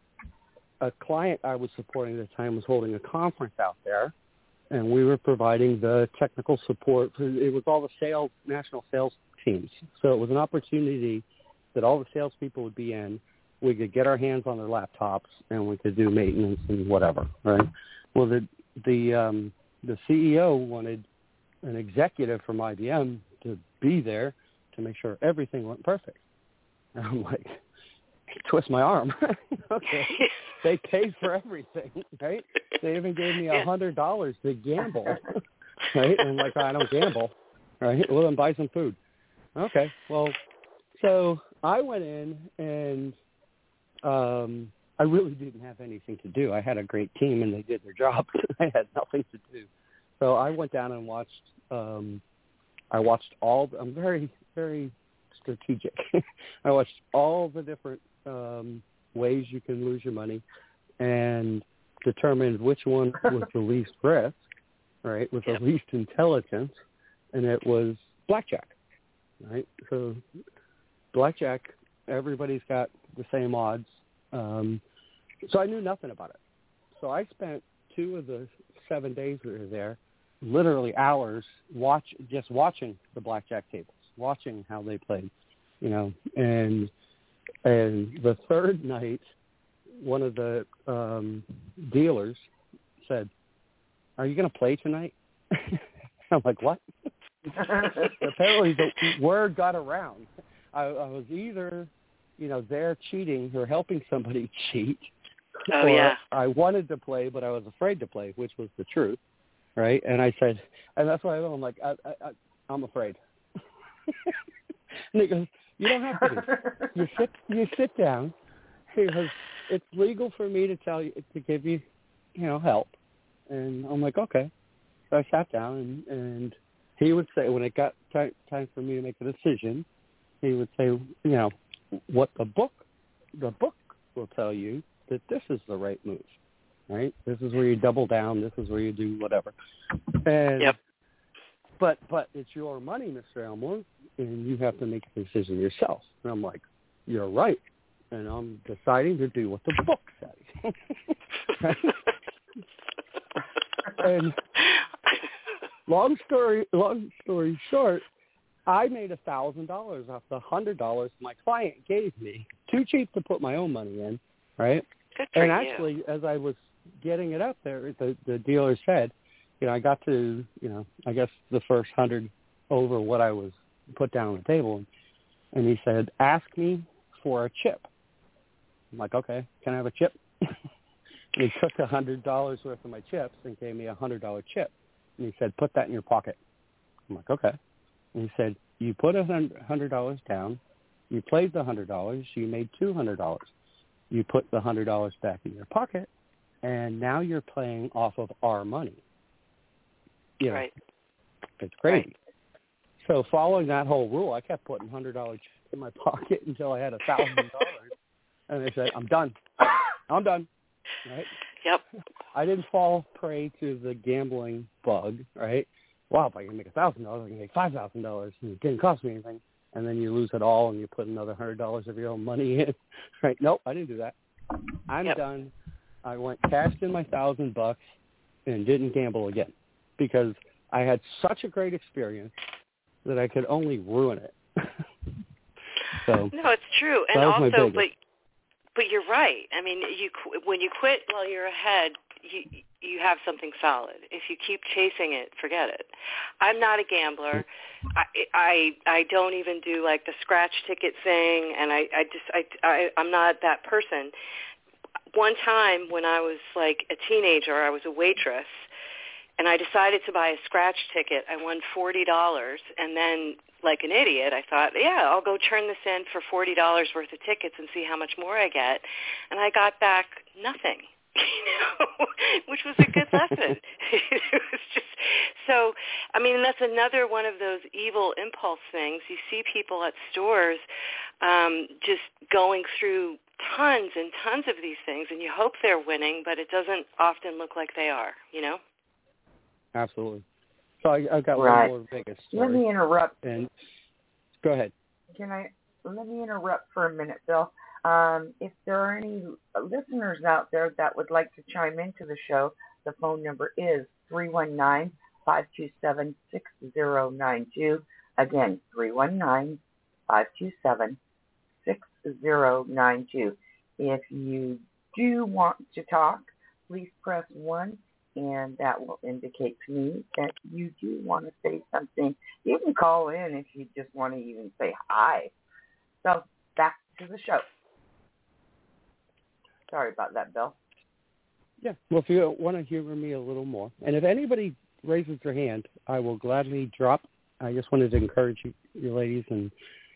S1: a client I was supporting at the time was holding a conference out there, and we were providing the technical support. For, it was all the sales, national sales teams. So it was an opportunity that all the salespeople would be in. We could get our hands on their laptops, and we could do maintenance and whatever, right? Well, the the um, the C E O wanted an executive from I B M to be there to make sure everything went perfect. And I'm like, twist my arm. Okay. They paid for everything, right? They even gave me a hundred dollars to gamble, right? And I'm like, I don't gamble, right? Well, then buy some food. Okay. Well, so I went in and um, I really didn't have anything to do. I had a great team and they did their job. I had nothing to do. So I went down and watched, um, I watched all, I'm very, very strategic. I watched all the different um, ways you can lose your money and determined which one was the least risk, right, with the least intelligence, and it was blackjack, right? So blackjack, everybody's got the same odds. Um, so I knew nothing about it. So I spent two of the seven days we were there, literally hours, watch just watching the blackjack tables, watching how they played, you know. And and the third night, one of the um, dealers said, "Are you going to play tonight?" I'm like, "What?" Apparently, the word got around. I, I was either, you know, there cheating or helping somebody cheat,
S5: oh,
S1: or
S5: yeah.
S1: I wanted to play, but I was afraid to play, which was the truth, right? And I said, and that's why I'm like, I, I, I, I'm afraid. And he goes, "You don't have to be. You sit, you sit down." He goes, "It's legal for me to tell you to give you, you know, help." And I'm like, okay. So I sat down, and, and he would say, when it got t- time for me to make a decision, he would say, you know, what the book, the book will tell you that this is the right move, right? This is where you double down. This is where you do whatever. And
S5: yep.
S1: But but it's your money, Mister Elmore, and you have to make a decision yourself. And I'm like, you're right. And I'm deciding to do what the book says. Right? And long story long story short, I made a thousand dollars off the hundred dollars my client gave me. Too cheap to put my own money in, right?
S5: Good for
S1: and
S5: you.
S1: actually, as I was getting it up there, the, the dealer said, you know, I got to, you know, I guess the first hundred over what I was put down on the table, and he said, "Ask me for a chip." I'm like, "Okay, can I have a chip?" And he took a hundred dollars worth of my chips and gave me a hundred dollar chip, and he said, "Put that in your pocket." I'm like, "Okay." And he said, "You put a hundred dollars down, you played the hundred dollars, you made two hundred dollars. You put the hundred dollars back in your pocket, and now you're playing off of our money." You know,
S5: right.
S1: It's crazy.
S5: Right.
S1: So following that whole rule, I kept putting hundred dollars in my pocket until I had a thousand dollars, and I said, "I'm done. I'm done." Right?
S5: Yep.
S1: I didn't fall prey to the gambling bug. Right? Wow, if I can make a thousand dollars, I can make five thousand dollars, and it didn't cost me anything. And then you lose it all, and you put another hundred dollars of your own money in. Right? Nope, I didn't do that. I'm
S5: yep.
S1: done. I went cashed in my thousand bucks and didn't gamble again because I had such a great experience that I could only ruin it. So
S5: no, it's true, and
S1: that was
S5: also,
S1: my
S5: but but you're right. I mean, you when you quit while you're ahead, you you have something solid. If you keep chasing it, forget it. I'm not a gambler. I I, I don't even do like the scratch ticket thing, and I, I just I, I I'm not that person. one time when I was like a teenager, I was a waitress, and I decided to buy a scratch ticket. I won forty dollars, and then, like an idiot, I thought, yeah, I'll go turn this in for forty dollars worth of tickets and see how much more I get. And I got back nothing, you know, which was a good lesson. It was just so, I mean, that's another one of those evil impulse things. You see people at stores um, just going through tons and tons of these things, and you hope they're winning, but it doesn't often look like they are, you know?
S1: Absolutely. So I, I've got
S4: right.
S1: one more Vegas story.
S4: Let me interrupt.
S1: And go ahead.
S4: Can I? Let me interrupt for a minute, Bill. Um, if there are any listeners out there that would like to chime into the show, the phone number is three one nine, five two seven, six zero nine two. Again, three one nine, five two seven, six zero nine two. If you do want to talk, please press one. And that will indicate to me that you do want to say something. You can call in if you just want to even say hi. So back to the show. Sorry about that, Bill.
S1: Yeah. Well, if you want to humor me a little more, and if anybody raises their hand, I will gladly drop. I just wanted to encourage you, you ladies, and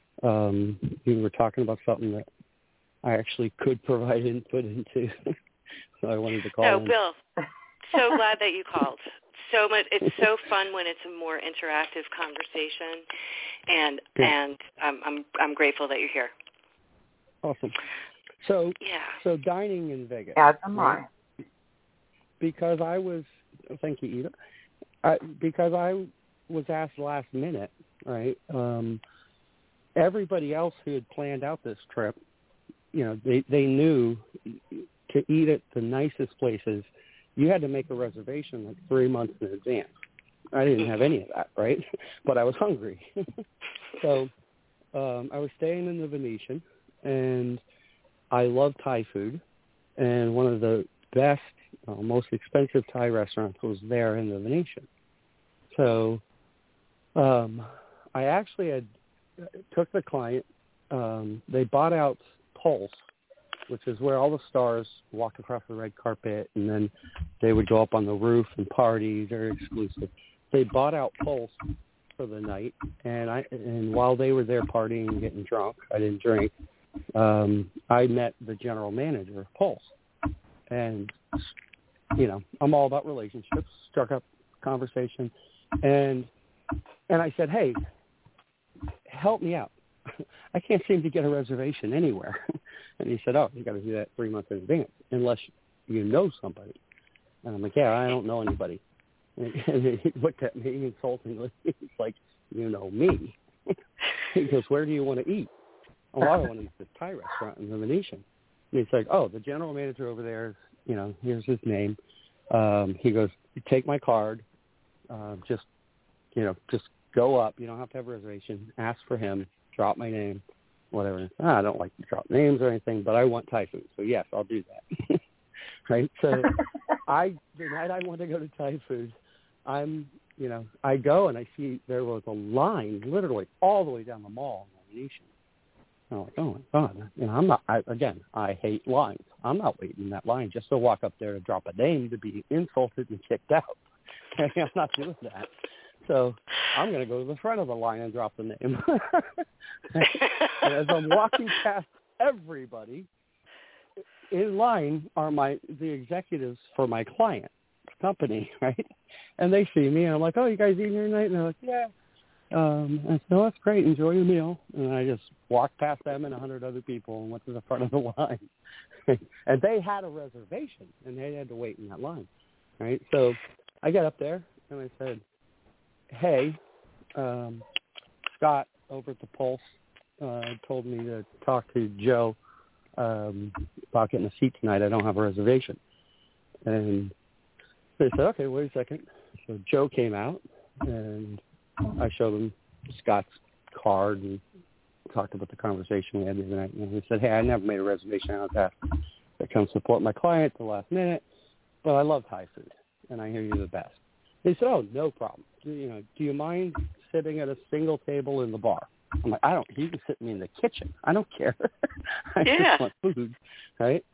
S1: um, you were talking about something that I actually could provide input into. So I wanted to call
S5: No,
S1: in.
S5: Bill. So glad that you called. So much. It's so fun when it's a more interactive conversation, and
S1: yeah.
S5: and I'm I'm I'm grateful that you're here.
S1: Awesome. So
S5: yeah.
S1: So dining in Vegas.
S4: As am I.
S1: Because I was. Thank you, Eva. I, because I was asked last minute, right? Um, everybody else who had planned out this trip, you know, they they knew to eat at the nicest places. You had to make a reservation like three months in advance. I didn't have any of that, right? But I was hungry. So um, I was staying in the Venetian, and I love Thai food. And one of the best, uh, most expensive Thai restaurants was there in the Venetian. So um, I actually had took the client. Um, they bought out Pulse, which is where all the stars walked across the red carpet, and then they would go up on the roof and party, very exclusive. They bought out Pulse for the night, and I and while they were there partying and getting drunk, I didn't drink, um, I met the general manager of Pulse. And, you know, I'm all about relationships, struck up conversation, and and I said, hey, help me out. I can't seem to get a reservation anywhere. And he said, oh, you got to do that three months in advance, unless you know somebody. And I'm like, yeah, I don't know anybody. And he looked at me insultingly. He's like, you know me. He goes, where do you want to eat? Oh, I want to eat this Thai restaurant in the Venetian. And he's like, oh, the general manager over there, is, you know, here's his name. Um, he goes, take my card. Uh, just, you know, just go up. You don't have to have a reservation. Ask for him. Drop my name, whatever. Ah, I don't like to drop names or anything, but I want Thai food. So, yes, I'll do that. Right? So I the night I want to go to Thai food, I'm, you know, I go and I see there was a line literally all the way down the mall in the Venetian. I'm like, oh, my God. You know, I'm not, I, again, I hate lines. I'm not waiting in that line just to walk up there to drop a name to be insulted and kicked out. I'm not doing that. So I'm going to go to the front of the line and drop the name. And as I'm walking past everybody, in line are my the executives for my client company, right? And they see me, and I'm like, oh, you guys eating here tonight? And they're like, yeah. Um, I said, oh, that's great. Enjoy your meal. And I just walked past them and a hundred other people and went to the front of the line. And they had a reservation, and they had to wait in that line, right? So I got up there, and I said, hey, um, Scott over at the Pulse uh, told me to talk to Joe um, about getting a seat tonight. I don't have a reservation. And they said, okay, wait a second. So Joe came out, and I showed him Scott's card and talked about the conversation we had the other night. And he said, hey, I never made a reservation. I was asked to come support my client at the last minute, but I love Thai food, and I hear you're the best. He said, oh, no problem. You know, do you mind sitting at a single table in the bar? I'm like, I don't. You can sit me in the kitchen. I don't care. I
S5: yeah.
S1: just want food, right?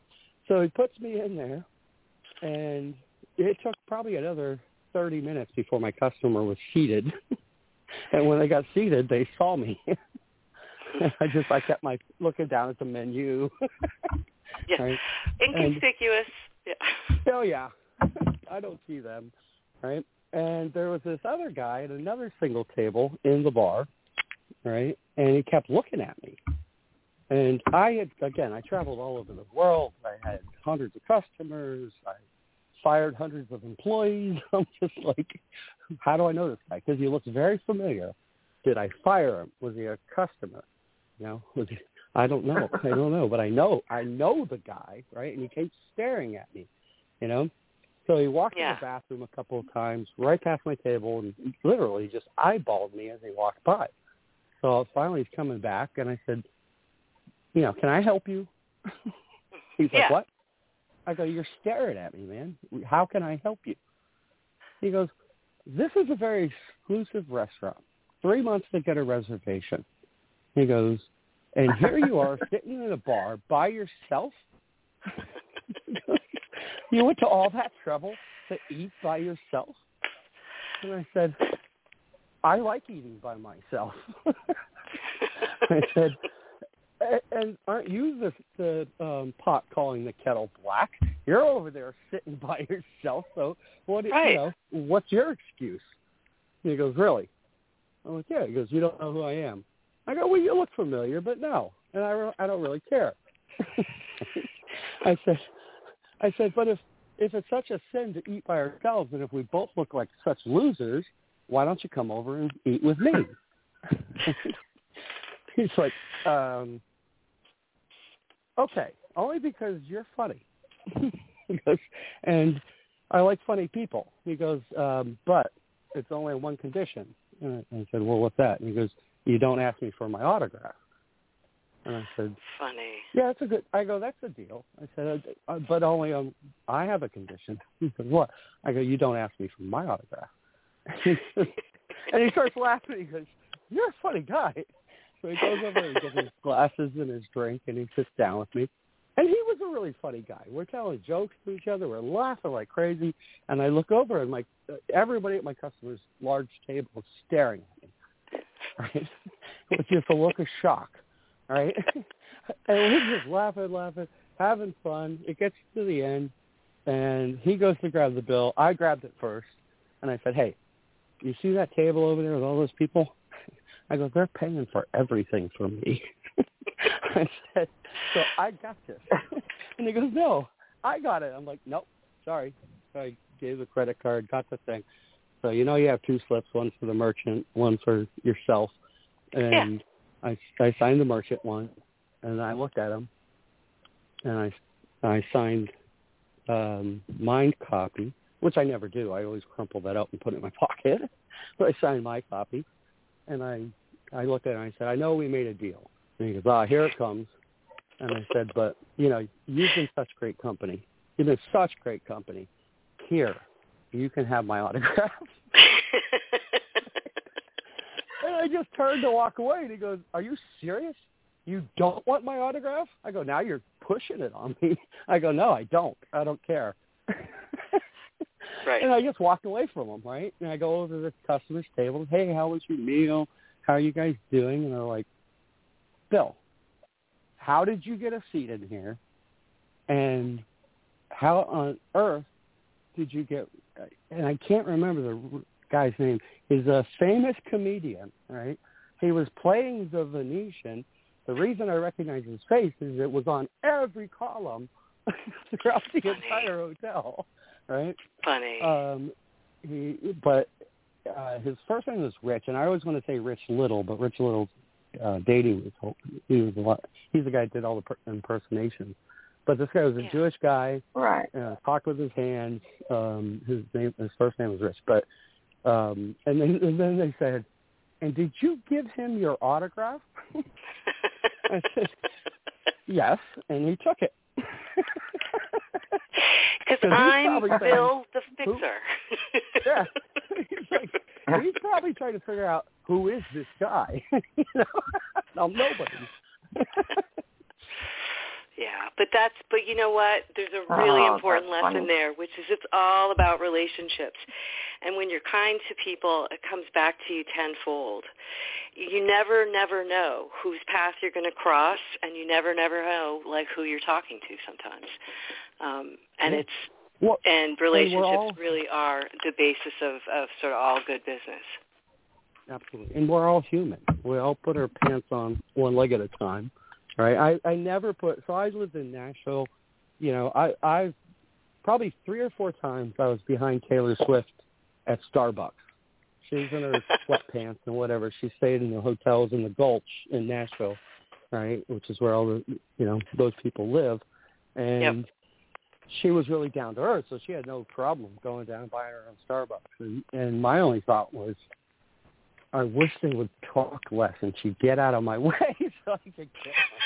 S1: So he puts me in there, and it took probably another thirty minutes before my customer was seated. And when they got seated, they saw me. I just, I kept my looking down at the menu.
S5: Yeah.
S1: Right?
S5: Inconspicuous. And, yeah.
S1: Oh, yeah. I don't see them, right? And there was this other guy at another single table in the bar, right? And he kept looking at me. And I had, again, I traveled all over the world. I had hundreds of customers. I fired hundreds of employees. I'm just like, how do I know this guy? Because he looks very familiar. Did I fire him? Was he a customer? You know, was he, I don't know. I don't know. But I know, I know the guy, right? And he keeps staring at me, you know? So he walked
S5: yeah.
S1: in the bathroom a couple of times, right past my table, and literally just eyeballed me as he walked by. So finally he's coming back, and I said, you know, can I help you? He's
S5: yeah.
S1: like, what? I go, you're staring at me, man. How can I help you? He goes, this is a very exclusive restaurant. Three months to get a reservation. He goes, and here you are sitting in a bar by yourself? You went to all that trouble to eat by yourself? And I said, I like eating by myself. I said, and aren't you the, the um, pot calling the kettle black? You're over there sitting by yourself. So what?
S5: Right.
S1: You know, what's your excuse? And he goes, really? I'm like, yeah. He goes, you don't know who I am. I go, well, you look familiar, but no, and I, I don't really care. I said, I said, but if if it's such a sin to eat by ourselves, and if we both look like such losers, why don't you come over and eat with me? He's like, um, okay, only because you're funny. He goes, and I like funny people. He goes, um, but it's only on one condition. And I said, well, what's that? And he goes, you don't ask me for my autograph. And I said, funny. Yeah, that's a good. I go, that's a deal. I said, uh, but only um, I have a condition. He said, what? I go, you don't ask me for my autograph. And he starts laughing. He goes, you're a funny guy. So he goes over and gets his glasses and his drink, and he sits down with me. And he was a really funny guy. We're telling jokes to each other. We're laughing like crazy. And I look over, and my everybody at my customer's large table is staring at me. Right? With just a look of shock. Right? And we're just laughing, laughing, having fun. It gets to the end, and he goes to grab the bill. I grabbed it first, and I said, hey, you see that table over there with all those people? I go, they're paying for everything from me. I said, so I got this. And he goes, no, I got it. I'm like, nope, sorry. So I gave the credit card, got the thing. So you know you have two slips, one for the merchant, one for yourself. And yeah. I, I signed the merchant one, and I looked at him, and I, I signed um, my copy, which I never do. I always crumple that up and put it in my pocket. But I signed my copy, and I, I looked at it, and I said, I know we made a deal. And he goes, ah, here it comes. And I said, but, you know, you've been such great company. You've been such great company. Here, you can have my autograph. And I just turned to walk away, and he goes, are you serious? You don't want my autograph? I go, now you're pushing it on me. I go, no, I don't. I don't care.
S5: Right.
S1: And I just walked away from him, right? And I go over to the customer's table. Hey, how was your meal? How are you guys doing? And they're like, Bill, how did you get a seat in here? And how on earth did you get, and I can't remember the guy's name. He's a famous comedian, right? He was playing the Venetian. The reason I recognize his face is it was on every column throughout the
S5: Funny.
S1: entire hotel, right?
S5: Funny.
S1: Um, he, but uh, his first name was Rich, and I always want to say Rich Little, but Rich Little's uh, dating was he was a lot. He's the guy that did all the per- impersonations. But this guy was a
S5: yeah.
S1: Jewish guy.
S4: Right.
S1: Uh, talked with his hands. Um, his name, his first name was Rich. But um, and then and then they said, "And did you give him your autograph?" I said, "Yes," and he took it.
S5: Because I'm Bill the Fixer.
S1: Yeah. He's like, he's probably trying to figure out who is this guy. You know, I'm nobody.
S5: Yeah, but that's, but you know what? There's a really
S4: Oh,
S5: important
S4: that's
S5: lesson
S4: funny.
S5: there, which is it's all about relationships. And when you're kind to people, it comes back to you tenfold. You never, never know whose path you're going to cross, and you never, never know, like, who you're talking to sometimes. Um, and
S1: Yeah.
S5: it's,
S1: Well,
S5: and relationships
S1: and all,
S5: really are the basis of, of sort of all good business.
S1: absolutely. And we're all human. We all put our pants on one leg at a time. Right, I, I never put, so I lived in Nashville, you know, I, I probably three or four times I was behind Taylor Swift at Starbucks. She was in her sweatpants and whatever. She stayed in the hotels in the Gulch in Nashville, right, which is where all the, you know, those people live. And
S5: Yep.
S1: she was really down to earth, so she had no problem going down and buying her own Starbucks. And, and my only thought was, I wish they would talk less and she'd get out of my way so I could get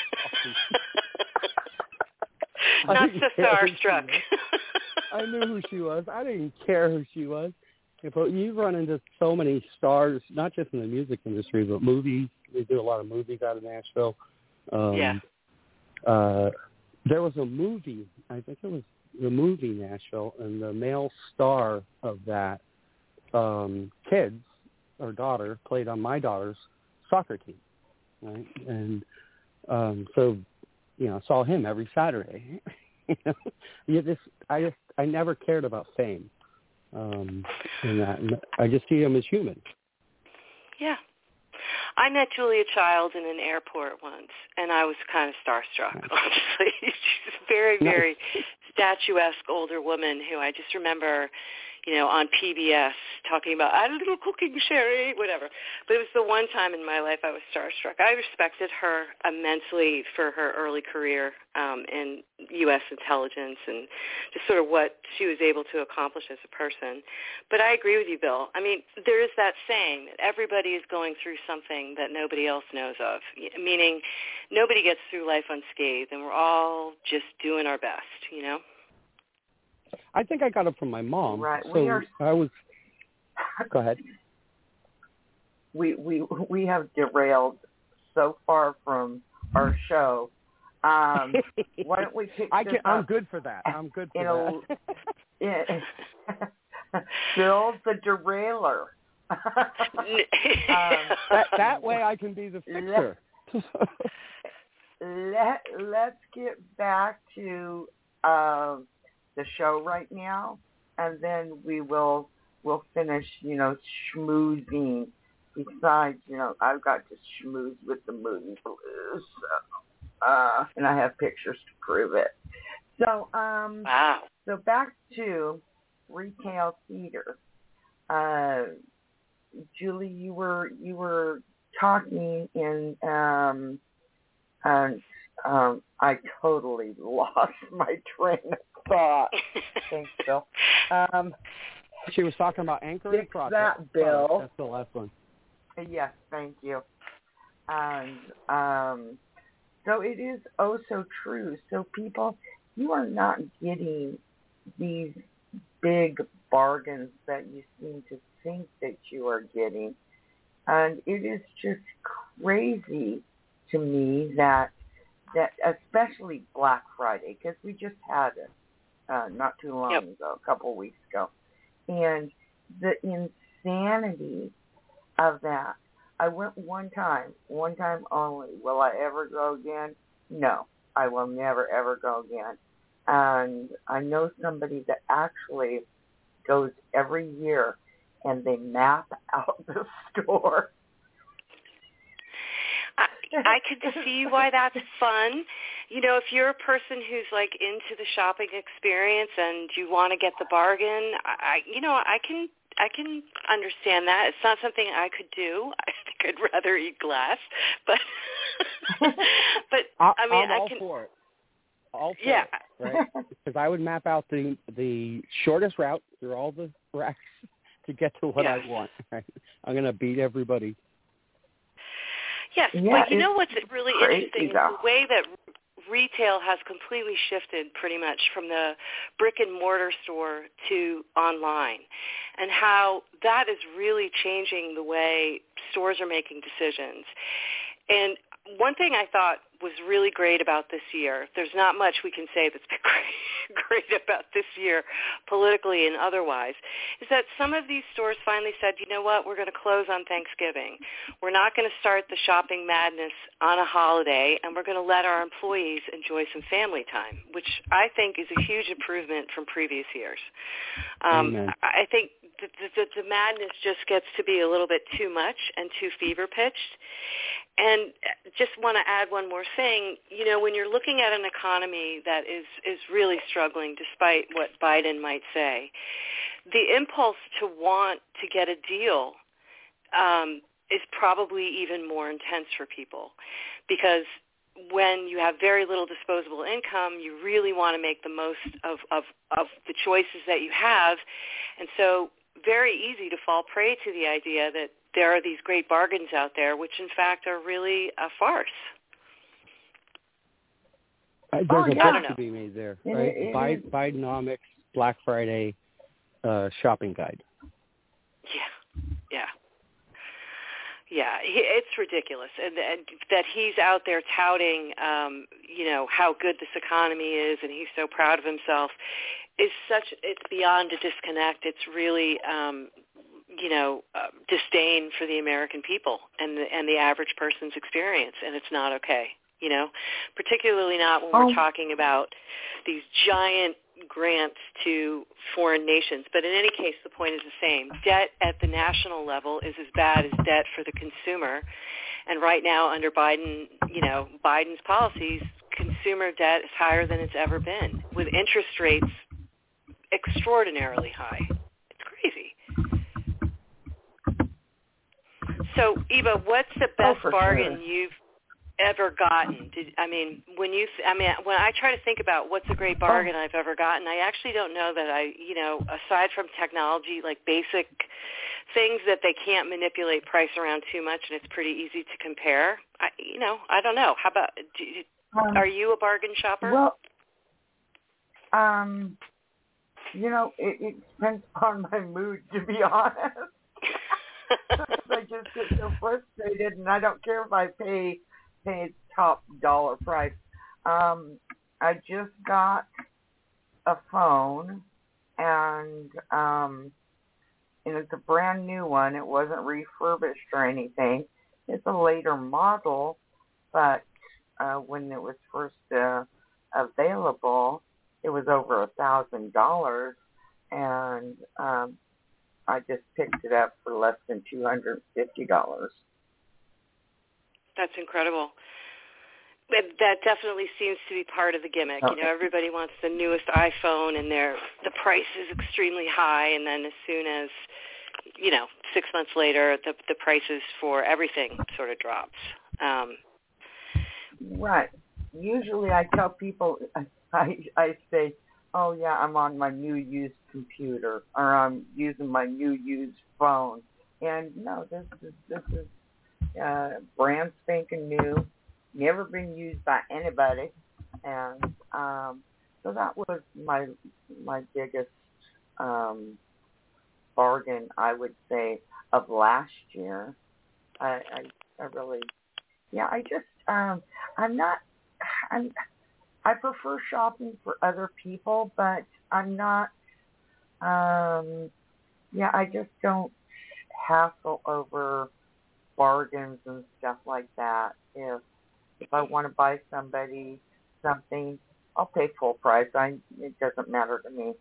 S1: my
S5: Not
S1: coffee.
S5: so starstruck.
S1: I knew who she was. I didn't care who she was. But you run into so many stars, not just in the music industry, but movies. We do a lot of movies out of Nashville. Um,
S5: Yeah.
S1: Uh, there was a movie, I think it was the movie Nashville, and the male star of that, um, kids, or daughter, played on my daughter's soccer team, right? And um, so, you know, saw him every Saturday. you just, I just, I never cared about fame, um, in that. And I just see him as human.
S5: Yeah. I met Julia Childs in an airport once, and I was kind of starstruck,
S1: Nice.
S5: honestly. She's a very, very
S1: Nice.
S5: statuesque older woman who I just remember, you know, on P B S talking about, add a little cooking sherry, whatever. But it was the one time in my life I was starstruck. I respected her immensely for her early career um, in U S intelligence and just sort of what she was able to accomplish as a person. But I agree with you, Bill. I mean, there is that saying that everybody is going through something that nobody else knows of, meaning nobody gets through life unscathed, and we're all just doing our best, you know?
S1: I think I got it from my mom.
S4: Right.
S1: So
S4: We are.
S1: I was. Go ahead.
S4: We we we have derailed so far from our show. Um, why don't we pick
S1: I
S4: this
S1: can, I'm
S4: up
S1: good for that. I'm good for
S4: in
S1: that.
S4: a, in, Bill the derailer. um,
S1: that, that way I can be the fixer.
S4: let let's get back to um, the show right now, and then we will we'll finish, you know, schmoozing. Besides, you know, I've got to schmooze with the Moody Blues, so, uh, and I have pictures to prove it. So, um,
S5: wow.
S4: So back to retail theater. Uh, Julie, you were you were talking in. Um, And um, I totally lost my train of thought. Thanks, Bill. Um,
S1: she was talking about Anchor and
S4: fix
S1: Profit.
S4: that, Bill.
S1: Oh, that's the last one.
S4: Yes, thank you. And um, so it is oh so true. So people, you are not getting these big bargains that you seem to think that you are getting. And it is just crazy to me that that especially Black Friday, because we just had it uh, not too long
S5: yep.
S4: ago, a couple of weeks ago, and the insanity of that. I went one time, one time only. Will I ever go again? No, I will never ever go again. And I know somebody that actually goes every year, and they map out the store.
S5: I could see why that's fun. You know, if you're a person who's like into the shopping experience and you want to get the bargain, I, you know, I can, I can understand that. It's not something I could do. I think I'd rather eat glass, but, but
S1: I,
S5: I mean,
S1: I'm all
S5: I can.
S1: for it. All for
S5: yeah.
S1: it, right? Because I would map out the the shortest route through all the racks to get to what
S5: yes.
S1: I want. Right? I'm going to beat everybody.
S5: Yes,
S4: yeah,
S5: but you know what's really interesting is
S4: though.
S5: the way that retail has completely shifted pretty much from the brick and mortar store to online, and how that is really changing the way stores are making decisions. And one thing I thought was really great about this year, there's not much we can say that's been great, great about this year, politically and otherwise, is that some of these stores finally said, you know what, we're going to close on Thanksgiving. We're not going to start the shopping madness on a holiday, and we're going to let our employees enjoy some family time, which I think is a huge improvement from previous years. Um, I think the, the, the madness just gets to be a little bit too much and too fever-pitched. And just want to add one more thing. You know, when you're looking at an economy that is, is really struggling, despite what Biden might say, the impulse to want to get a deal um, is probably even more intense for people, because when you have very little disposable income, you really want to make the most of, of, of the choices that you have. And so very easy to fall prey to the idea that there are these great bargains out there, which in fact are really a farce.
S1: Uh, there's
S4: Oh,
S1: a
S4: yeah.
S1: book to be made there,
S4: It
S1: right?
S4: is- it
S1: Bi-
S4: is.
S1: Bidenomics Black Friday uh, shopping guide.
S5: Yeah, yeah. Yeah, he, it's ridiculous, and, and that he's out there touting, um, you know, how good this economy is, and he's so proud of himself, is such, it's beyond a disconnect. It's really, um, you know, uh, disdain for the American people and the, and the average person's experience, and it's not okay, you know, particularly not when
S4: Oh.
S5: we're talking about these giant grants to foreign nations. But in any case, the point is the same. Debt at the national level is as bad as debt for the consumer. And right now, under Biden, you know, Biden's policies, consumer debt is higher than it's ever been, with interest rates extraordinarily high. It's crazy. So, Eva, what's the best
S4: for
S5: bargain
S4: sure.
S5: you've ever gotten? Did, I mean, when you, I mean, when I try to think about what's a great bargain
S4: Oh.
S5: I've ever gotten, I actually don't know that I, you know, aside from technology, like basic things that they can't manipulate price around too much, and it's pretty easy to compare. I, you know, I don't know. How about, do you,
S4: Um,
S5: are you a bargain shopper?
S4: Well, um, you know, it, it depends on my mood, to be honest. I just get so frustrated, and I don't care if I pay pay top dollar price. Um, I just got a phone, and um, and it's a brand new one. It wasn't refurbished or anything. It's a later model, but uh, when it was first uh, available, it was over a thousand dollars, and um, I just picked it up for less than two hundred fifty dollars.
S5: That's incredible. That, that definitely seems to be part of the gimmick.
S4: Okay.
S5: You know, everybody wants the newest iPhone, and their the price is extremely high, and then as soon as, you know, six months later, the the prices for everything sort of drops. Um,
S4: Right. Usually I tell people, I, I say, oh, yeah, I'm on my new used computer, or I'm using my new used phone. And, no, this is, this is uh, brand spanking new, never been used by anybody. And um, so that was my my biggest um, bargain, I would say, of last year. I, I, I really, yeah, I just, um, I'm not, I'm, I prefer shopping for other people, but I'm not, um, yeah, I just don't hassle over bargains and stuff like that. If, if I want to buy somebody something, I'll pay full price. I, it doesn't matter to me.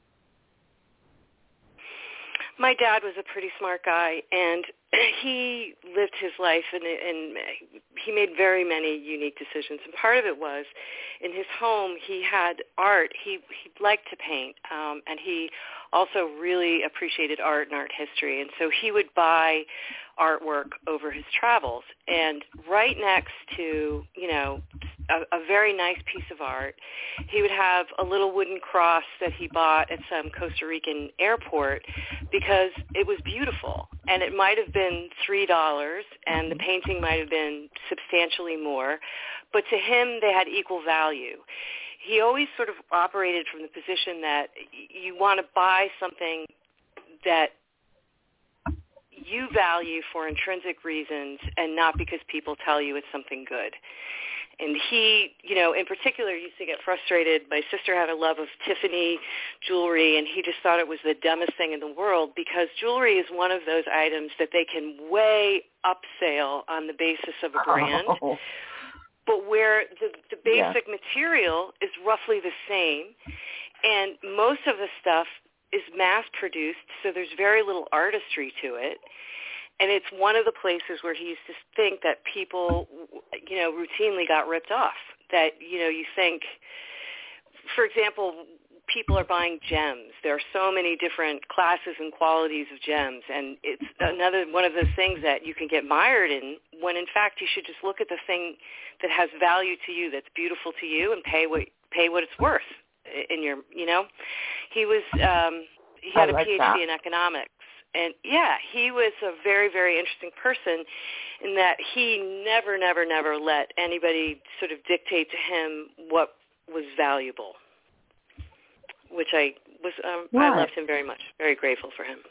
S5: My dad was a pretty smart guy, and he lived his life, and, and he made very many unique decisions. And part of it was, in his home, he had art. He he liked to paint, um, and he also really appreciated art and art history. And so he would buy artwork over his travels. And right next to, you know, a, a very nice piece of art, he would have a little wooden cross that he bought at some Costa Rican airport because it was beautiful. And it might have been three dollars, and the painting might have been substantially more. But to him, they had equal value. He always sort of operated from the position that you want to buy something that you value for intrinsic reasons and not because people tell you it's something good. And he, you know, in particular used to get frustrated. My sister had a love of Tiffany jewelry, and he just thought it was the dumbest thing in the world because jewelry is one of those items that they can way upsell on the basis of a brand,
S4: oh.
S5: but where the, the basic
S4: yeah.
S5: material is roughly the same, and most of the stuff is mass-produced, so there's very little artistry to it. And it's one of the places where he used to think that people, you know, routinely got ripped off. That, you know, you think, for example, people are buying gems. There are so many different classes and qualities of gems, and it's another one of those things that you can get mired in when, in fact, you should just look at the thing that has value to you, that's beautiful to you, and pay what pay what it's worth. In your, you know, he was um, he had
S4: like
S5: a P H D
S4: that.
S5: in economics. And, yeah, he was a very, very interesting person in that he never, never, never let anybody sort of dictate to him what was valuable, which I was um,
S4: right.
S5: I loved him very much, very grateful for him.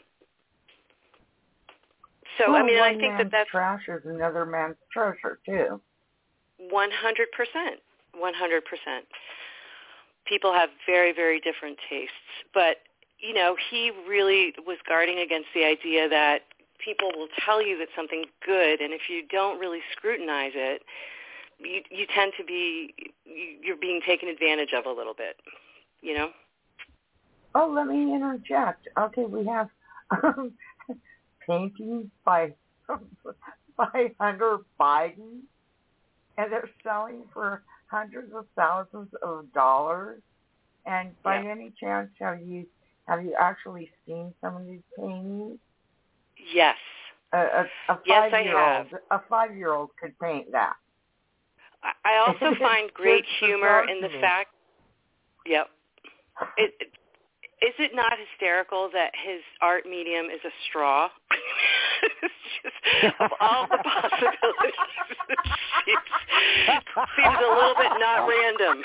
S5: So,
S4: well,
S5: I mean,
S4: one
S5: I think
S4: man's
S5: that that's
S4: trash is another man's treasure, too.
S5: one hundred percent, one hundred percent. People have very, very different tastes, but you know, he really was guarding against the idea that people will tell you that something's good, and if you don't really scrutinize it, you, you tend to be, you're being taken advantage of a little bit, you know?
S4: Oh, let me interject. Okay, we have um, paintings by, by Hunter Biden, and they're selling for hundreds of thousands of dollars. And by
S5: yeah.
S4: any chance, have you Have you actually seen some of these paintings?
S5: Yes.
S4: A, a, a
S5: yes, I
S4: five-year-old,
S5: have.
S4: a five-year-old could paint that.
S5: I also find great humor in the fact. Yep. It, it, is it not hysterical that his art medium is a straw? It's just, of all the possibilities, it seems, seems a little bit not random.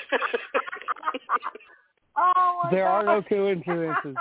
S4: Oh my
S1: there
S4: God.
S1: are no coincidences.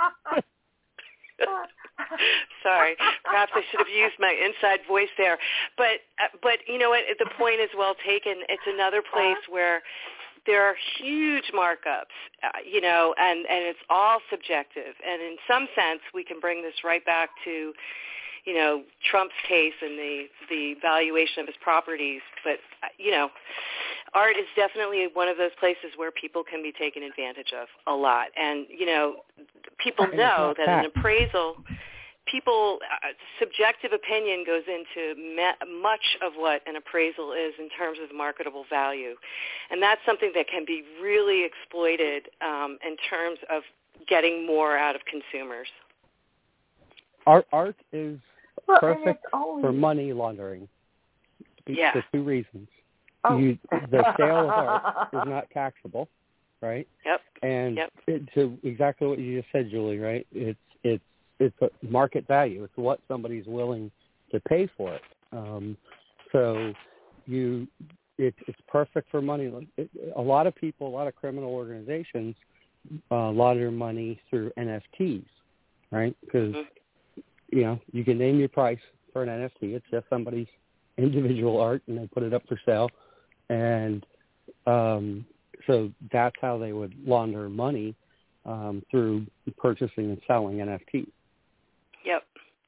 S5: Sorry, perhaps I should have used my inside voice there. But uh, but you know what? The point is well taken. It's another place where there are huge markups, uh, you know, and, and it's all subjective. And in some sense, we can bring this right back to, you know, Trump's case and the, the valuation of his properties. But, uh, you know, art is definitely one of those places where people can be taken advantage of a lot. And, you know, people know that an appraisal, people, uh, subjective opinion goes into me- much of what an appraisal is in terms of marketable value. And that's something that can be really exploited um, in terms of getting more out of consumers.
S1: Art, art is
S4: well,
S1: perfect
S4: only...
S1: for money laundering.
S5: Yeah.
S1: For two reasons.
S4: Oh.
S1: You, the sale of art is not taxable, right?
S5: Yep.
S1: And
S5: yep.
S1: It, to exactly what you just said, Julie, right? It's it's it's a market value. It's what somebody's willing to pay for it. Um, so you, it, it's perfect for money. It, a lot of people, a lot of criminal organizations, uh, launder money through N F Ts, right? Because mm-hmm. you know you can name your price for an N F T. It's just somebody's individual art, and they put it up for sale, and um, so that's how they would launder money um, through purchasing and selling N F Ts.
S5: Yep.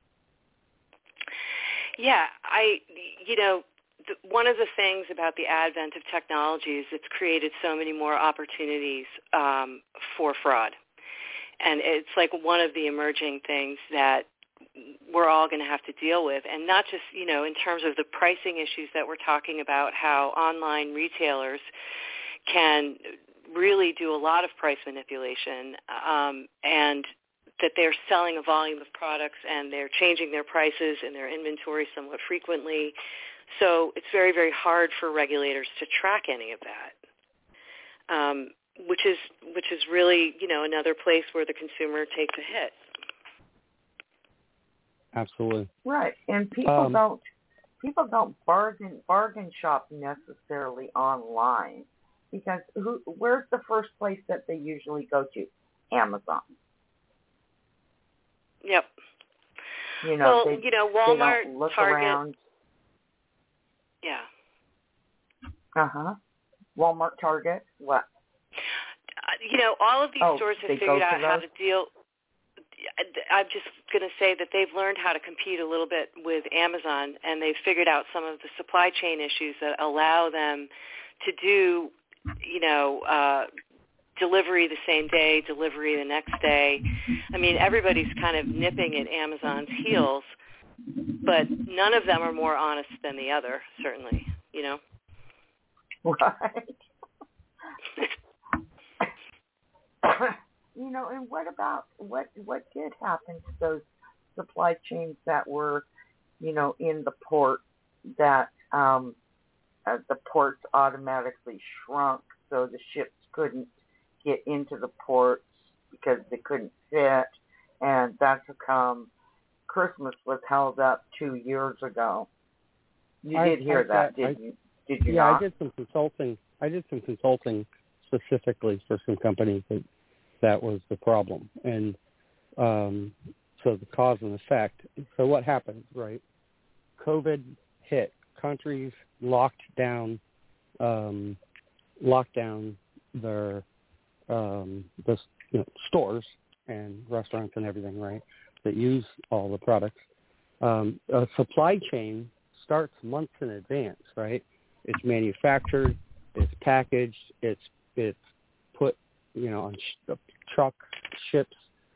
S5: Yeah, I, you know, the, one of the things about the advent of technology is it's created so many more opportunities um, for fraud. And it's like one of the emerging things that we're all going to have to deal with, and not just, you know, in terms of the pricing issues that we're talking about, how online retailers can really do a lot of price manipulation, um, and that they're selling a volume of products and they're changing their prices and their inventory somewhat frequently. So it's very, very hard for regulators to track any of that, um, which is which is really, you know, another place where the consumer takes a hit.
S1: Absolutely.
S4: Right, and people
S1: um,
S4: don't people don't bargain bargain shop necessarily online, because who where's the first place that they usually go to? Amazon.
S5: Yep.
S4: You know,
S5: well,
S4: they,
S5: you know,
S4: they
S5: Walmart,
S4: don't look
S5: Target,
S4: around.
S5: Yeah.
S4: Uh-huh. Walmart, Target, what?
S5: Uh, you know, all of these
S4: oh,
S5: stores have
S4: they
S5: figured
S4: go
S5: out
S4: to
S5: how
S4: those?
S5: to deal. I'm just going to say that they've learned how to compete a little bit with Amazon, and they've figured out some of the supply chain issues that allow them to do, you know, uh, delivery the same day, delivery the next day. I mean, everybody's kind of nipping at Amazon's heels, but none of them are more honest than the other, certainly, you know.
S4: Right. You know, and what about, what what did happen to those supply chains that were, you know, in the port that um, uh, the ports automatically shrunk so the ships couldn't get into the ports because they couldn't fit, and that's how come Christmas was held up two years ago. You
S1: I,
S4: did hear
S1: I,
S4: that,
S1: I,
S4: did
S1: I,
S4: you? Did you
S1: yeah,
S4: not?
S1: I did some consulting. I did some consulting specifically for some companies that that was the problem, and um, so the cause and effect. So what happened, right? COVID hit. Countries locked down, um, locked down their um, the you know, stores and restaurants and everything, right? That use all the products. Um, a supply chain starts months in advance, right? It's manufactured, it's packaged, it's it's put, you know, on sh- truck ships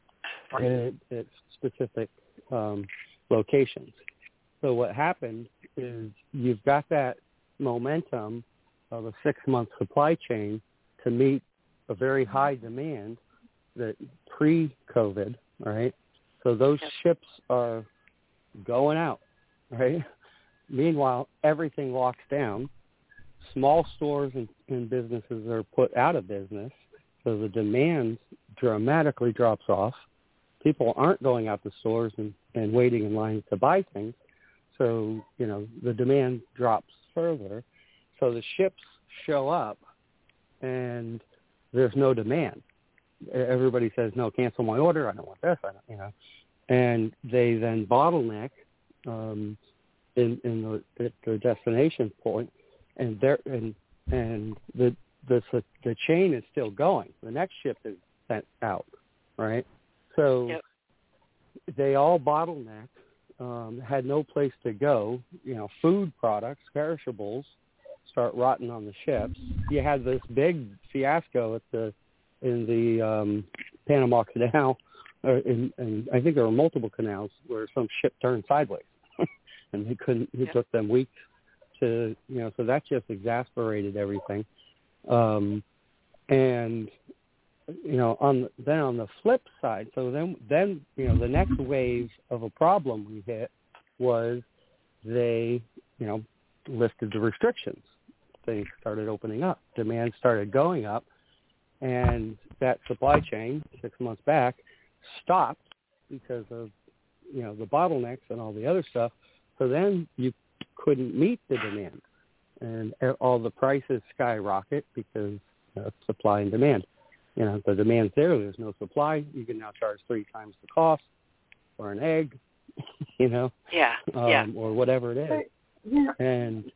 S1: at, at specific um, locations. So what happened is you've got that momentum of a six-month supply chain to meet a very high demand that pre-COVID, right? So those ships are going out, right? Meanwhile, everything locks down. Small stores and, and businesses are put out of business, so the demand dramatically drops off. People aren't going out to stores and, and waiting in line to buy things, so, you know, the demand drops further. So the ships show up, and there's no demand. Everybody says, no, cancel my order, I don't want this, I don't, you know. And they then bottleneck um, in, in the, at the destination point, and there and and the the the chain is still going. The next ship is sent out, right? So
S5: yep.
S1: they all bottleneck, um, had no place to go. You know, food products, perishables, start rotting on the ships. You had this big fiasco at the in the um, Panama Canal, or in, and I think there were multiple canals where some ship turned sideways, and they couldn't. It
S5: yep.
S1: took them weeks to, you know, so that just exasperated everything. Um, and, you know, on then on the flip side, so then, then, you know, the next wave of a problem we hit was they, you know, lifted the restrictions. Things started opening up. Demand started going up. And that supply chain, six months back, stopped because of, you know, the bottlenecks and all the other stuff. So then you couldn't meet the demand, and all the prices skyrocket because of supply and demand. You know, the demand's there. There's no supply. You can now charge three times the cost for an egg, you know,
S5: yeah,
S1: um,
S5: yeah.
S1: or whatever it is.
S4: But, you know,
S1: and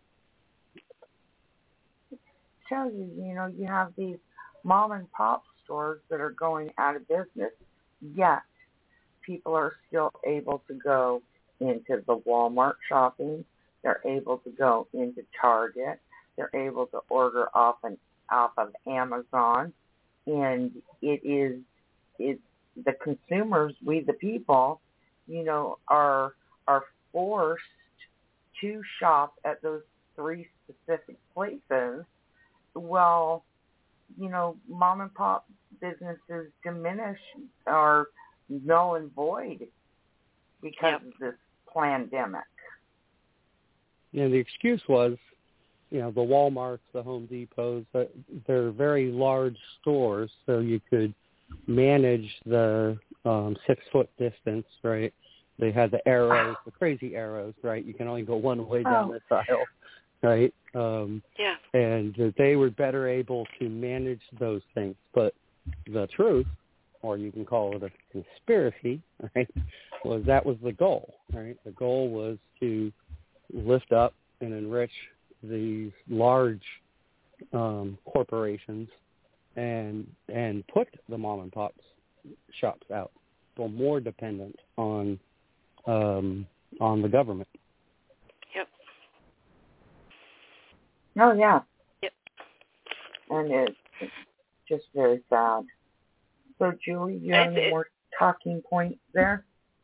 S4: tell you, you know, you have these mom and pop stores that are going out of business, yet people are still able to go into the Walmart shopping. They're able to go into Target. They're able to order off and off of Amazon, and it is it the consumers, we the people, you know, are are forced to shop at those three specific places. Well, you know, mom and pop businesses diminish or null and void because
S5: yep.
S4: of this pandemic.
S1: you know, the excuse was, you know, the Walmarts, the Home Depots, they're very large stores, so you could manage the um, six-foot distance, right? They had the arrows, the crazy arrows, right? You can only go one way down
S4: Oh.
S1: this aisle, right? Um,
S5: Yeah.
S1: and they were better able to manage those things. But the truth, or you can call it a conspiracy, right, was that was the goal, right? The goal was to lift up and enrich these large um, corporations and and put the mom and pop shops out, so more dependent on um, on the government.
S5: Yep.
S4: Oh yeah.
S5: Yep.
S4: And it, it's just very sad. So, Julie, you have any more talking points there?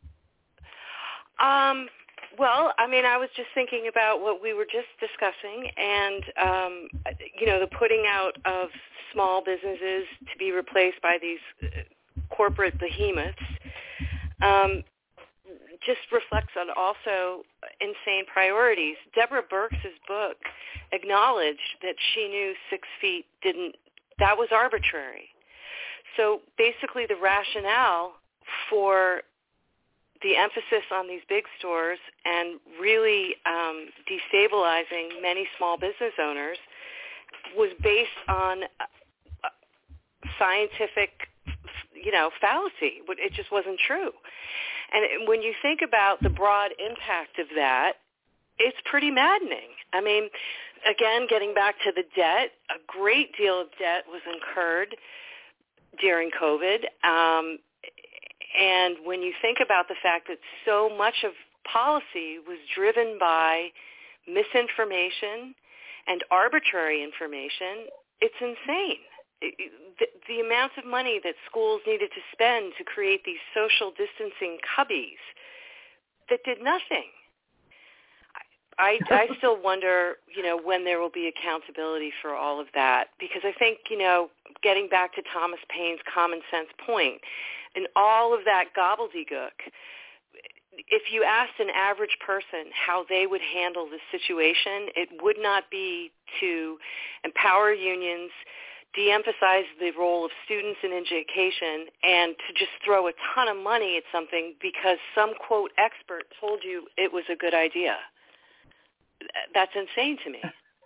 S5: Um. Well, I mean, I was just thinking about what we were just discussing, and um, you know, the putting out of small businesses to be replaced by these corporate behemoths um, just reflects on also insane priorities. Deborah Birx's book acknowledged that she knew six feet didn't, that was arbitrary. So basically the rationale for the emphasis on these big stores and really um, destabilizing many small business owners was based on uh, scientific, you know, fallacy. It just wasn't true. And when you think about the broad impact of that, it's pretty maddening. I mean, again, getting back to the debt, a great deal of debt was incurred during COVID. Um, and when you think about the fact that so much of policy was driven by misinformation and arbitrary information, it's insane. The, the amount of money that schools needed to spend to create these social distancing cubbies that did nothing. I, I still wonder, you know, when there will be accountability for all of that, because I think, you know, getting back to Thomas Paine's common sense point, and all of that gobbledygook, if you asked an average person how they would handle this situation, it would not be to empower unions, de-emphasize the role of students in education, and to just throw a ton of money at something because some, quote, expert told you it was a good idea. That's insane to me.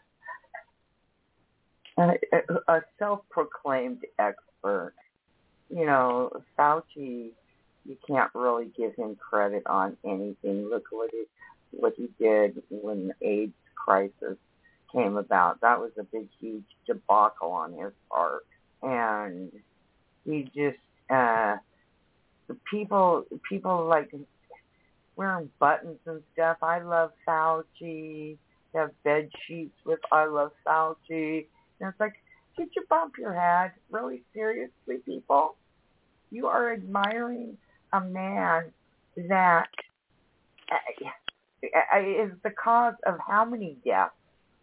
S4: A, a self-proclaimed expert. You know, Fauci, you can't really give him credit on anything. Look what he, what he did when the AIDS crisis came about. That was a big, huge debacle on his part. And he just, uh, the people, people like wearing buttons and stuff. I love Fauci. They have bed sheets with I love Fauci. And it's like, did you bump your head? Really seriously, people? You are admiring a man that uh, is the cause of how many deaths?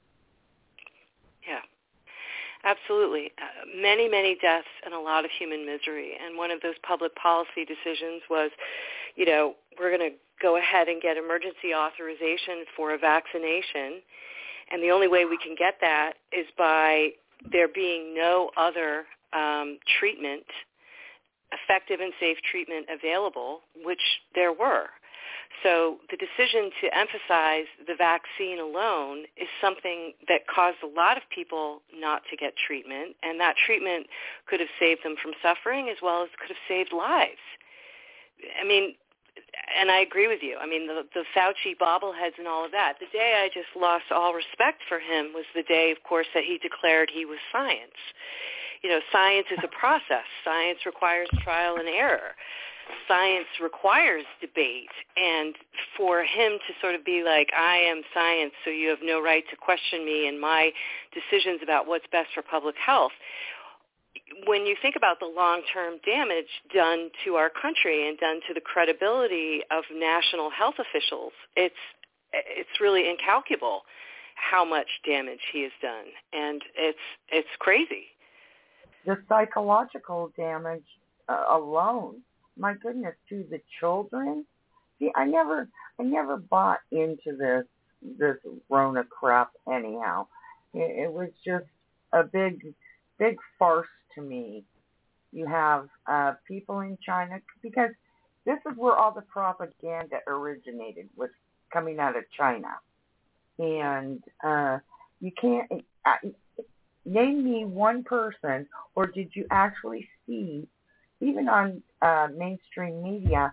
S5: Yeah, absolutely. Uh, many, many deaths and a lot of human misery. And one of those public policy decisions was, you know, we're going to go ahead and get emergency authorization for a vaccination. And the only way we can get that is by there being no other um, treatment, effective and safe treatment available, which there were. So the decision to emphasize the vaccine alone is something that caused a lot of people not to get treatment, and that treatment could have saved them from suffering as well as could have saved lives. I mean, and I agree with you. I mean, the, the Fauci bobbleheads and all of that. The day I just lost all respect for him was the day, of course, that he declared he was science. You know, science is a process. Science requires trial and error. Science requires debate. And for him to sort of be like, I am science, so you have no right to question me and my decisions about what's best for public health. When you think about the long-term damage done to our country and done to the credibility of national health officials, it's it's really incalculable how much damage he has done, and it's it's crazy.
S4: The psychological damage uh, alone, my goodness, to the children. See, I never I never bought into this this Rona crap anyhow. It, it was just a big big farce to me. You have uh, people in China, because this is where all the propaganda originated, was coming out of China. And uh, you can't, uh, name me one person, or did you actually see, even on uh, mainstream media,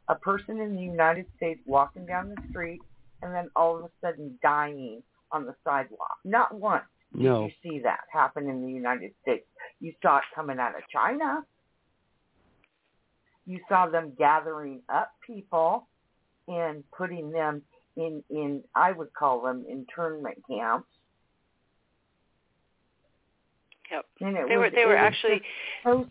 S4: a person in the United States walking down the street and then all of a sudden dying on the sidewalk. Not once did
S1: No.
S4: you see that happen in the United States. You saw it coming out of China. You saw them gathering up people and putting them in, in I would call them internment camps.
S5: Yep.
S4: And it
S5: They
S4: was,
S5: were they were
S4: it was
S5: actually.
S4: So,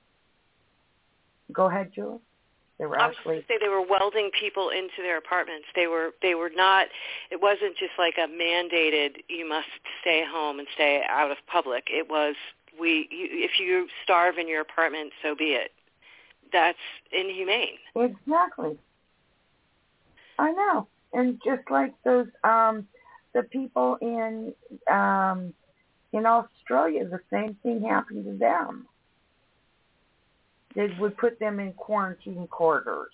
S4: go ahead, Julie. They were
S5: I was
S4: actually.
S5: just going to say they were welding people into their apartments. They were they were not. It wasn't just like a mandated you must stay home and stay out of public. It was we. You, if you starve in your apartment, so be it. That's inhumane.
S4: Exactly. I know, and just like those, um, the people in um, in Australia, the same thing happened to them. They would put them in quarantine quarters.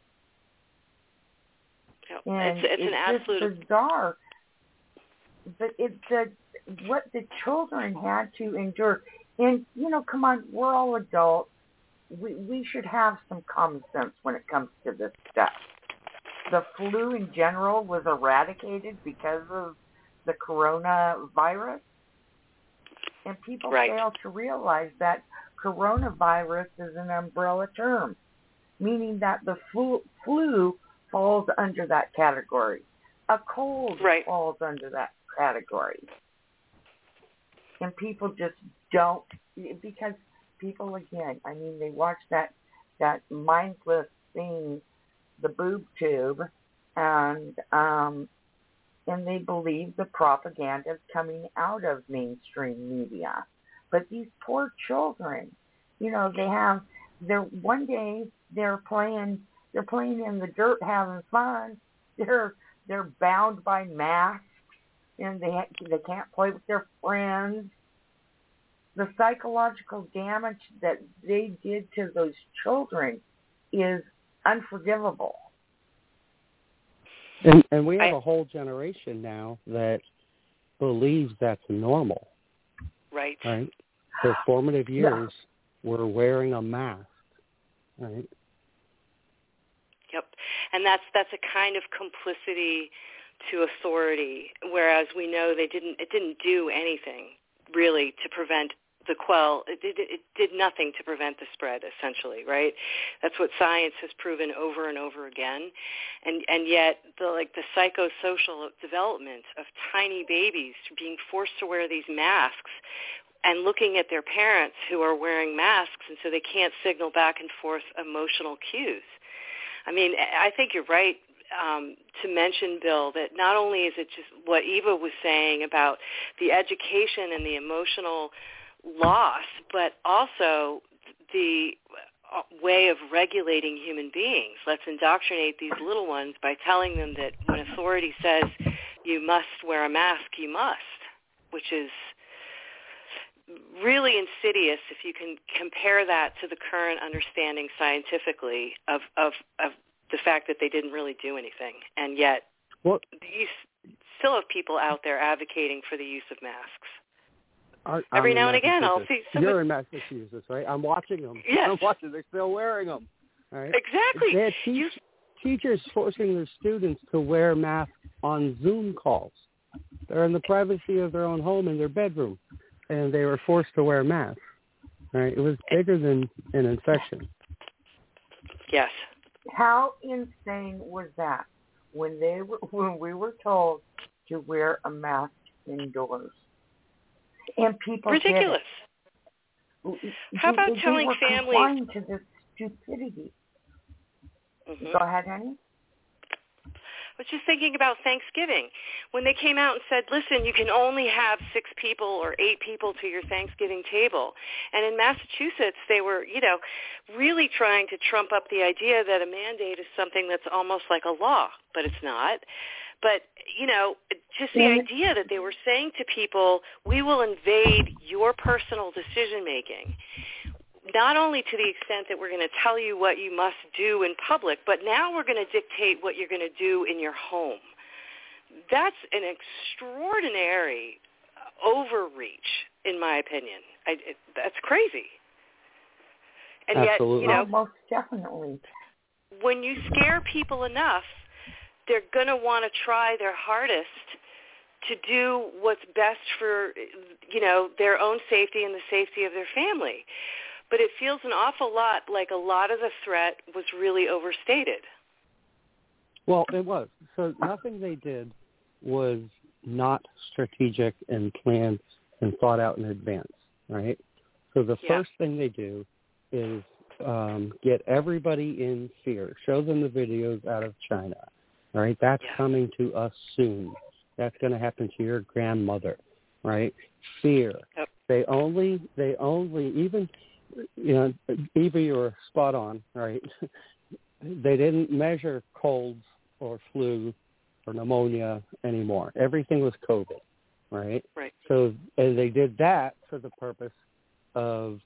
S5: Yep.
S4: And
S5: It's it's,
S4: it's
S5: an absolute
S4: just bizarre. But it's the what the children had to endure. And you know, come on, we're all adults. We we should have some common sense when it comes to this stuff. The flu in general was eradicated because of the coronavirus, and people
S5: Right.
S4: fail to realize that coronavirus is an umbrella term, meaning that the flu, flu falls under that category. A cold
S5: Right.
S4: falls under that category. And people just don't, because people, again, I mean, they watch that, that mindless thing, the boob tube, and um, and they believe the propaganda is coming out of mainstream media. But these poor children, you know, they have, they're, one day they're playing, they're playing in the dirt having fun. They're, they're bound by masks, and they, they can't play with their friends. The psychological damage that they did to those children is unforgivable.
S1: And and we have
S5: I,
S1: a whole generation now that believes that's normal.
S5: right.
S1: Right? Their formative years yeah. were wearing a mask. Right?
S5: Yep. And that's that's a kind of complicity to authority, whereas we know they didn't it didn't do anything really to prevent the quell. It did, it did nothing to prevent the spread, essentially, right? That's what science has proven over and over again. And and yet the like the psychosocial development of tiny babies being forced to wear these masks and looking at their parents who are wearing masks, and so they can't signal back and forth emotional cues. I mean, I think you're right um, to mention, Bill, that not only is it just what Eva was saying about the education and the emotional loss, but also the way of regulating human beings. Let's indoctrinate these little ones by telling them that when authority says you must wear a mask, you must, which is really insidious if you can compare that to the current understanding scientifically of, of, of the fact that they didn't really do anything. And yet
S1: well,
S5: you still have people out there advocating for the use of masks.
S1: I,
S5: Every now and again, I'll see somebody.
S1: You're in Massachusetts, right? I'm watching them.
S5: Yes.
S1: I'm watching. They're still wearing them. Right?
S5: Exactly.
S1: They had te- teachers forcing their students to wear masks on Zoom calls. They're in the privacy of their own home in their bedroom, and they were forced to wear masks. Right? It was bigger than an infection.
S5: Yes.
S4: How insane was that when they were when we were told to wear a mask indoors? And people
S5: ridiculous.
S4: Did it.
S5: How about
S4: they,
S5: telling
S4: they were
S5: families
S4: complying to this stupidity?
S5: Mm-hmm.
S4: Go ahead, honey.
S5: I was just thinking about Thanksgiving. When they came out and said, listen, you can only have six people or eight people to your Thanksgiving table. And in Massachusetts, they were, you know, really trying to trump up the idea that a mandate is something that's almost like a law, but it's not. But, you know, just the
S4: yeah.
S5: idea that they were saying to people, we will invade your personal decision-making, not only to the extent that we're going to tell you what you must do in public, but now we're going to dictate what you're going to do in your home. That's an extraordinary overreach, in my opinion. I, it, that's crazy. And
S1: Absolutely.
S5: yet, you know,
S4: oh, most definitely.
S5: when you scare people enough, they're going to want to try their hardest to do what's best for, you know, their own safety and the safety of their family. But it feels an awful lot like a lot of the threat was really overstated.
S1: Well, it was. So nothing they did was not strategic and planned and thought out in advance, right? So the
S5: Yeah.
S1: first thing they do is um, get everybody in fear. Show them the videos out of China, right? That's
S5: Yeah.
S1: coming to us soon. That's going to happen to your grandmother, right? Fear.
S5: Yep.
S1: They only, they only, even, you know, Eva, you were spot on, right? They didn't measure colds or flu or pneumonia anymore. Everything was COVID, right?
S5: Right.
S1: So, and they did that for the purpose of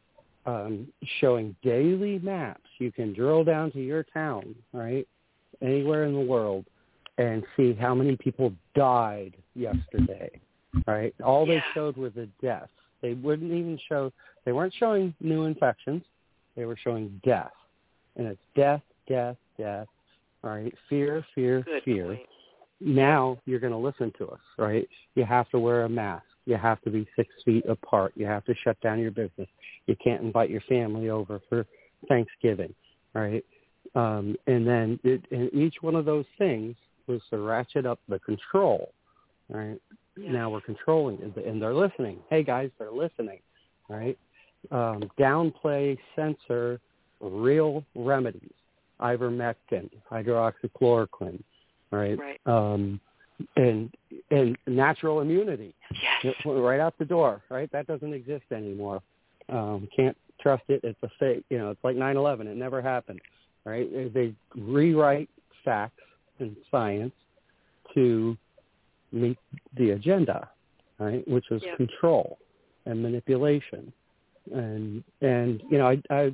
S1: um, showing daily maps. You can drill down to your town, right, anywhere in the world, and see how many people died yesterday, right? All
S5: Yeah.
S1: they showed were the deaths. They wouldn't even show, they weren't showing new infections. They were showing death. And it's death, death, death, right? Fear, fear,
S5: Good
S1: fear.
S5: point.
S1: Now you're going to listen to us, right? You have to wear a mask. You have to be six feet apart. You have to shut down your business. You can't invite your family over for Thanksgiving, right? Um, and then it, and each one of those things was to ratchet up the control, right?
S5: Yeah.
S1: Now we're controlling it, and they're listening. Hey, guys, they're listening, right? Um, downplay, censor, real remedies, ivermectin, hydroxychloroquine, right?
S5: Right.
S1: Um, and and natural immunity,
S5: Yes.
S1: right out the door, right? That doesn't exist anymore. Um, can't trust it. It's a fake. You know, it's like nine eleven. It never happened, right? They rewrite facts and science to meet the agenda, right? Which is
S5: Yep.
S1: control and manipulation. And and you know, I I,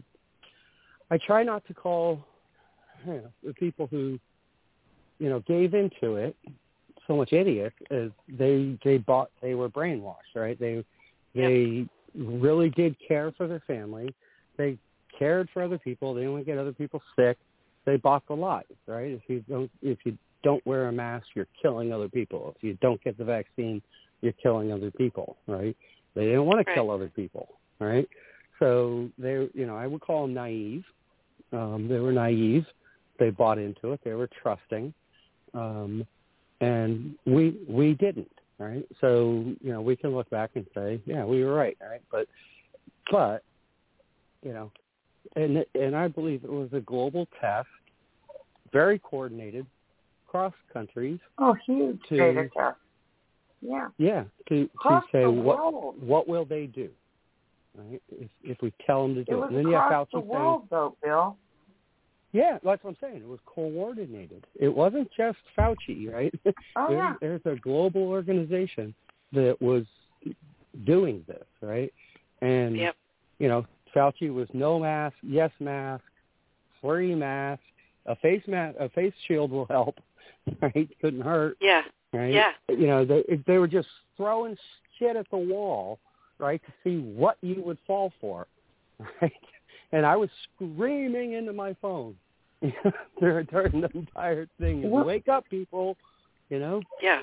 S1: I try not to call you know, the people who you know gave into it so much idiots as they they bought they were brainwashed, right? They they really did care for their family. They cared for other people. They didn't want to get other people sick. They bought the lies, right? If you don't if you don't wear a mask, you're killing other people. If you don't get the vaccine, you're killing other people, right? They didn't want to
S5: Right.
S1: kill other people, right? So they, you know, I would call them naive. Um, they were naive. They bought into it. They were trusting, um, and we we didn't, right? So you know, we can look back and say, yeah, we were right, right? But but you know, and and I believe it was a global test, very coordinated, cross countries.
S4: Oh, huge
S1: To-
S4: data test. Yeah.
S1: Yeah, to to
S4: Across
S1: say
S4: the
S1: what
S4: world.
S1: what will they do, right? If if we tell them to
S4: It
S1: do it,
S4: was
S1: and then you have
S4: across
S1: Fauci
S4: the
S1: saying,
S4: world, though, Bill.
S1: yeah, that's what I'm saying. It was coordinated. It wasn't just Fauci, right?
S4: Oh,
S1: there's,
S4: yeah.
S1: there's a global organization that was doing this, right? And
S5: Yep.
S1: you know, Fauci was no mask, yes mask, free mask, a face mask, a face shield will help, right? Couldn't hurt.
S5: Yeah.
S1: Right?
S5: Yeah.
S1: You know, they they were just throwing shit at the wall, right, to see what you would fall for, right? And I was screaming into my phone during the entire thing.
S4: What?
S1: Wake up, people! You know?
S5: Yeah.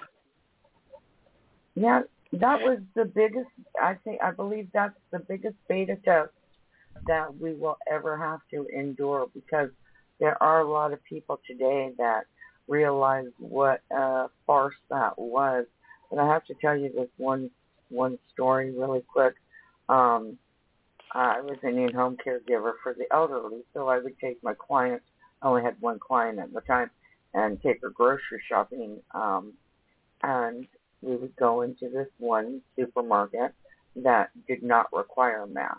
S4: Yeah, that was the biggest, I think, I believe that's the biggest beta test that we will ever have to endure, because there are a lot of people today that realize what a farce that was. And I have to tell you this one one story really quick. Um, I was an in-home caregiver for the elderly, so I would take my clients, I only had one client at the time, and take her grocery shopping. Um, and we would go into this one supermarket that did not require masks.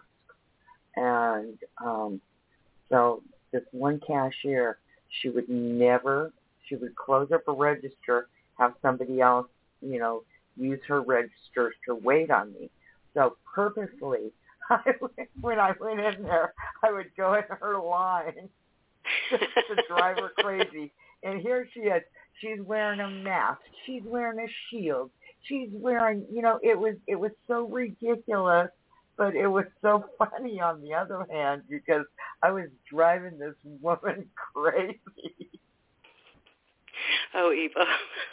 S4: And um, so this one cashier, she would never, she would close up a register, have somebody else, you know, use her registers to wait on me. So purposely, I would, when I went in there, I would go in her line just to drive her crazy. And here she is. She's wearing a mask. She's wearing a shield. She's wearing, you know, it was it was so ridiculous But it was so funny on the other hand because I was driving this woman crazy.
S5: Oh, Eva.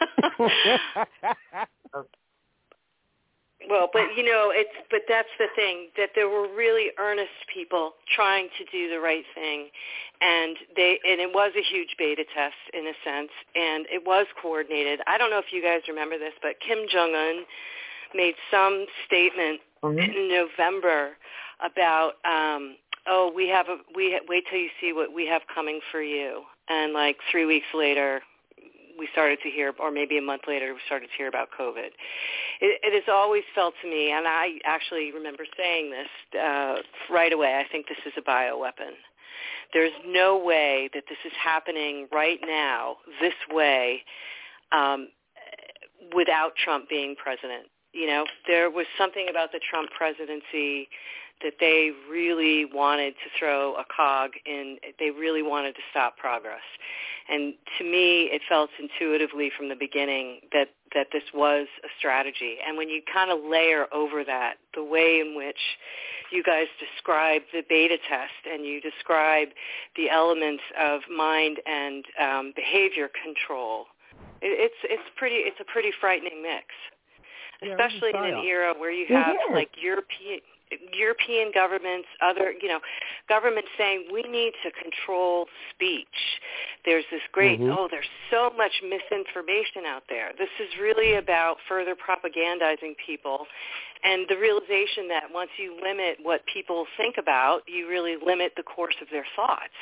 S5: Well, but you know, it's but that's the thing, that there were really earnest people trying to do the right thing, and they and it was a huge beta test in a sense, and it was coordinated. I don't know if you guys remember this, but Kim Jong-un made some statement mm-hmm. in November about, um, oh, we have a we wait till you see what we have coming for you, and like three weeks later, we started to hear, or maybe a month later, we started to hear about COVID. It, it has always felt to me, and I actually remember saying this uh, right away, I think this is a bioweapon. There's no way that this is happening right now this way um, without Trump being president. You know, there was something about the Trump presidency that they really wanted to throw a cog in. They really wanted to stop progress. And to me, it felt intuitively from the beginning that, that this was a strategy. And when you kind of layer over that, the way in which you guys describe the beta test and you describe the elements of mind and um, behavior control, it, it's it's pretty it's a pretty frightening mix, especially yeah, in an era where you have like European. European governments, other, you know, governments saying we need to control speech. There's this great, mm-hmm. oh, there's so much misinformation out there. This is really about further propagandizing people, and the realization that once you limit what people think about, you really limit the course of their thoughts.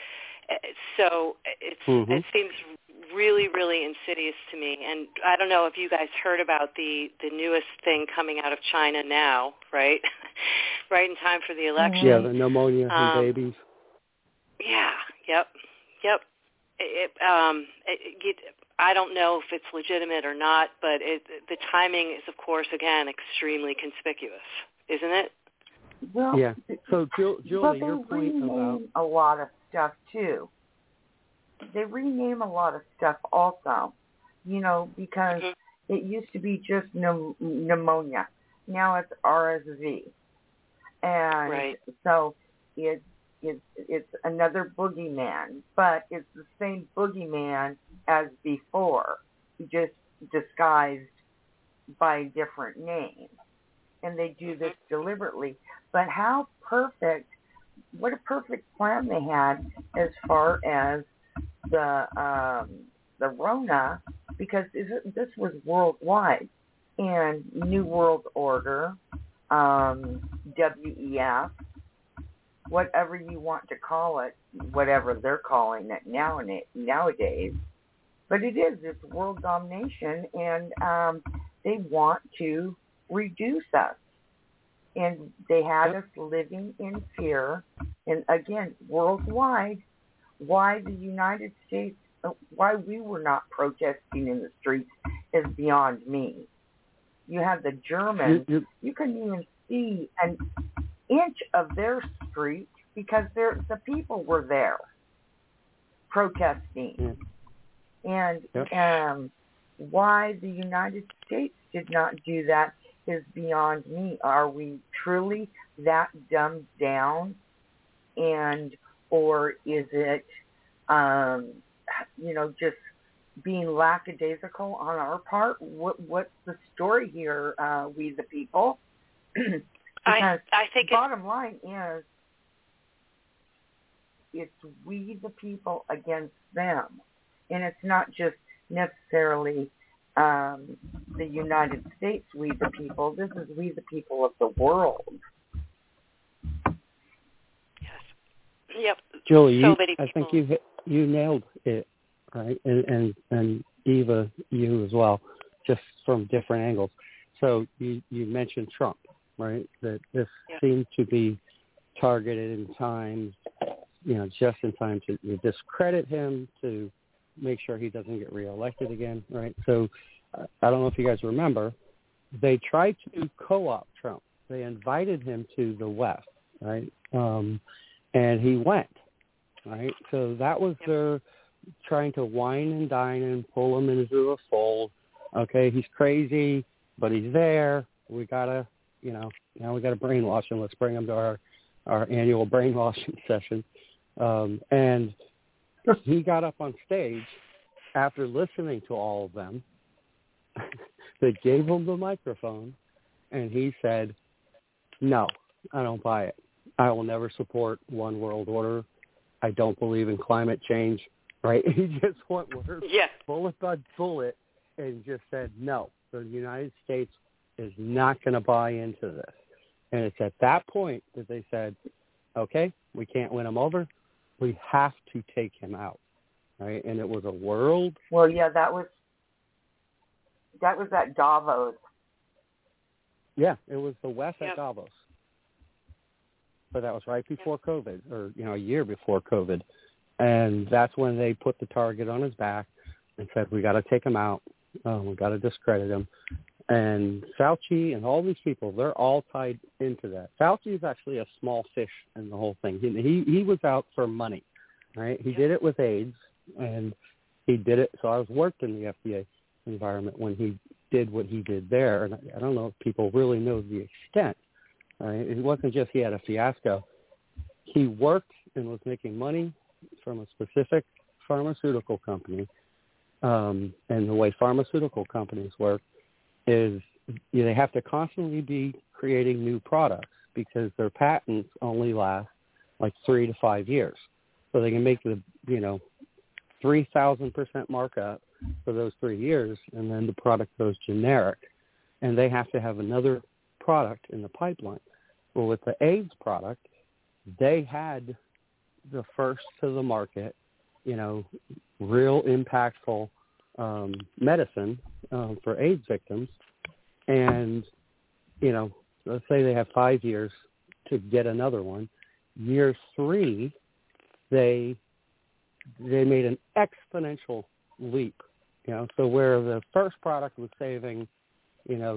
S5: So it's, mm-hmm. it seems really, really insidious to me. And I don't know if you guys heard about the, the newest thing coming out of China now, right? Right in time for the election.
S1: Yeah, the pneumonia
S5: um,
S1: in babies.
S5: Yeah, yep, yep. It, um, it, it, I don't know if it's legitimate or not, but it, the timing is, of course, again, extremely conspicuous, isn't it?
S4: Well,
S1: yeah. So, Julie,
S4: but they
S1: your point
S4: rename
S1: about
S4: a lot of stuff too. They rename a lot of stuff also, you know, because mm-hmm. it used to be just pneumonia. Now it's R S V, and
S5: right.
S4: so it's it's it's another boogeyman, but it's the same boogeyman as before, just disguised by a different name. And they do this deliberately. But how perfect, what a perfect plan they had as far as the um, the Rona, because this was worldwide. And New World Order, um, W E F, whatever you want to call it, whatever they're calling it now nowadays. But it is, it's world domination, and um, they want to reduce us. And they had us living in fear. And again, worldwide, why the United States, why we were not protesting in the streets is beyond me. You have the Germans, you, you, you couldn't even see an inch of their street because the people were there protesting. Yeah. And yep. um, why the United States did not do that is beyond me. Are we truly that dumbed down? And, or is it, um, you know, just being lackadaisical on our part? What What's the story here, uh, we the people? Because
S5: I, I think
S4: the bottom line is it's we the people against them. And it's not just necessarily um, the United States, we the people. This is we the people of the world.
S5: Yes. Yep.
S1: Julie,
S5: so
S1: you,
S5: many
S1: I
S5: people.
S1: think you you nailed it, right? And, and and Eva, you as well, just from different angles. So you, you mentioned Trump, right? That this yep. seemed to be targeted in time, you know, just in time to, to discredit him, to make sure he doesn't get reelected again, right? So uh, I don't know if you guys remember, they tried to co-opt Trump. They invited him to the West, right? Um, and he went, right? So that was their trying to wine and dine and pull him into a fold. Okay, he's crazy, but he's there. We got to you know, now we got to brainwash them. Let's bring them to our, our annual brainwashing session. Um, and he got up on stage after listening to all of them. They gave him the microphone, and he said, no, I don't buy it. I will never support one world order. I don't believe in climate change, right? He just went word,
S5: yeah.
S1: bullet by bullet, and just said, no, the United States is not going to buy into this. And it's at that point that they said, okay, we can't win him over. We have to take him out, right? And it was a world.
S4: Well, yeah, that was that was at Davos.
S1: Yeah, it was the West
S5: yep.
S1: at Davos. But that was right before COVID, or, you know, a year before COVID. And that's when they put the target on his back and said, we got to take him out. Uh, we got to discredit him. And Fauci and all these people, they're all tied into that. Fauci is actually a small fish in the whole thing. He he, he was out for money, right? He did it with AIDS, and he did it. So I was worked in the F D A environment when he did what he did there. And I, I don't know if people really know the extent. Right? It wasn't just he had a fiasco. He worked and was making money from a specific pharmaceutical company. Um, and the way pharmaceutical companies work is you know, they have to constantly be creating new products because their patents only last like three to five years. So they can make the, you know, three thousand percent markup for those three years, and then the product goes generic. And they have to have another product in the pipeline. Well, with the AIDS product, they had the first to the market, you know, real impactful um, medicine um, for AIDS victims. And, you know, let's say they have five years to get another one. Year three, they they made an exponential leap, you know, so where the first product was saving, you know,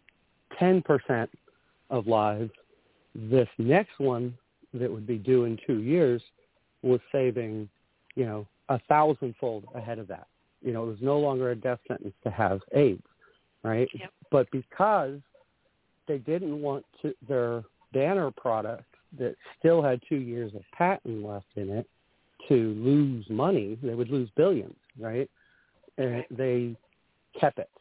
S1: ten percent of lives, this next one that would be due in two years was saving, you know, a thousandfold ahead of that. You know, it was no longer a death sentence to have AIDS, right?
S5: Yep.
S1: But because they didn't want to, their banner product that still had two years of patent left in it to lose money, they would lose billions, right? And they kept it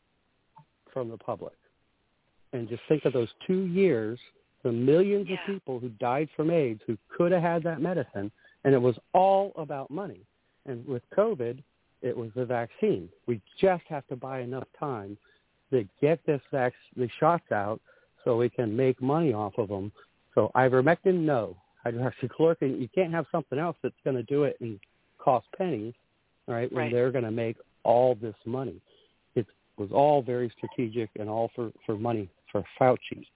S1: from the public. And just think of those two years, the millions
S5: yeah.
S1: of people who died from AIDS who could have had that medicine, and it was all about money. And with COVID, it was the vaccine. We just have to buy enough time to get this vac- the shots out so we can make money off of them. So ivermectin, no. Hydroxychloroquine, you can't have something else that's going to do it and cost pennies, right, when
S5: right.
S1: they're going to make all this money. It was all very strategic and all for, for money for Fauci.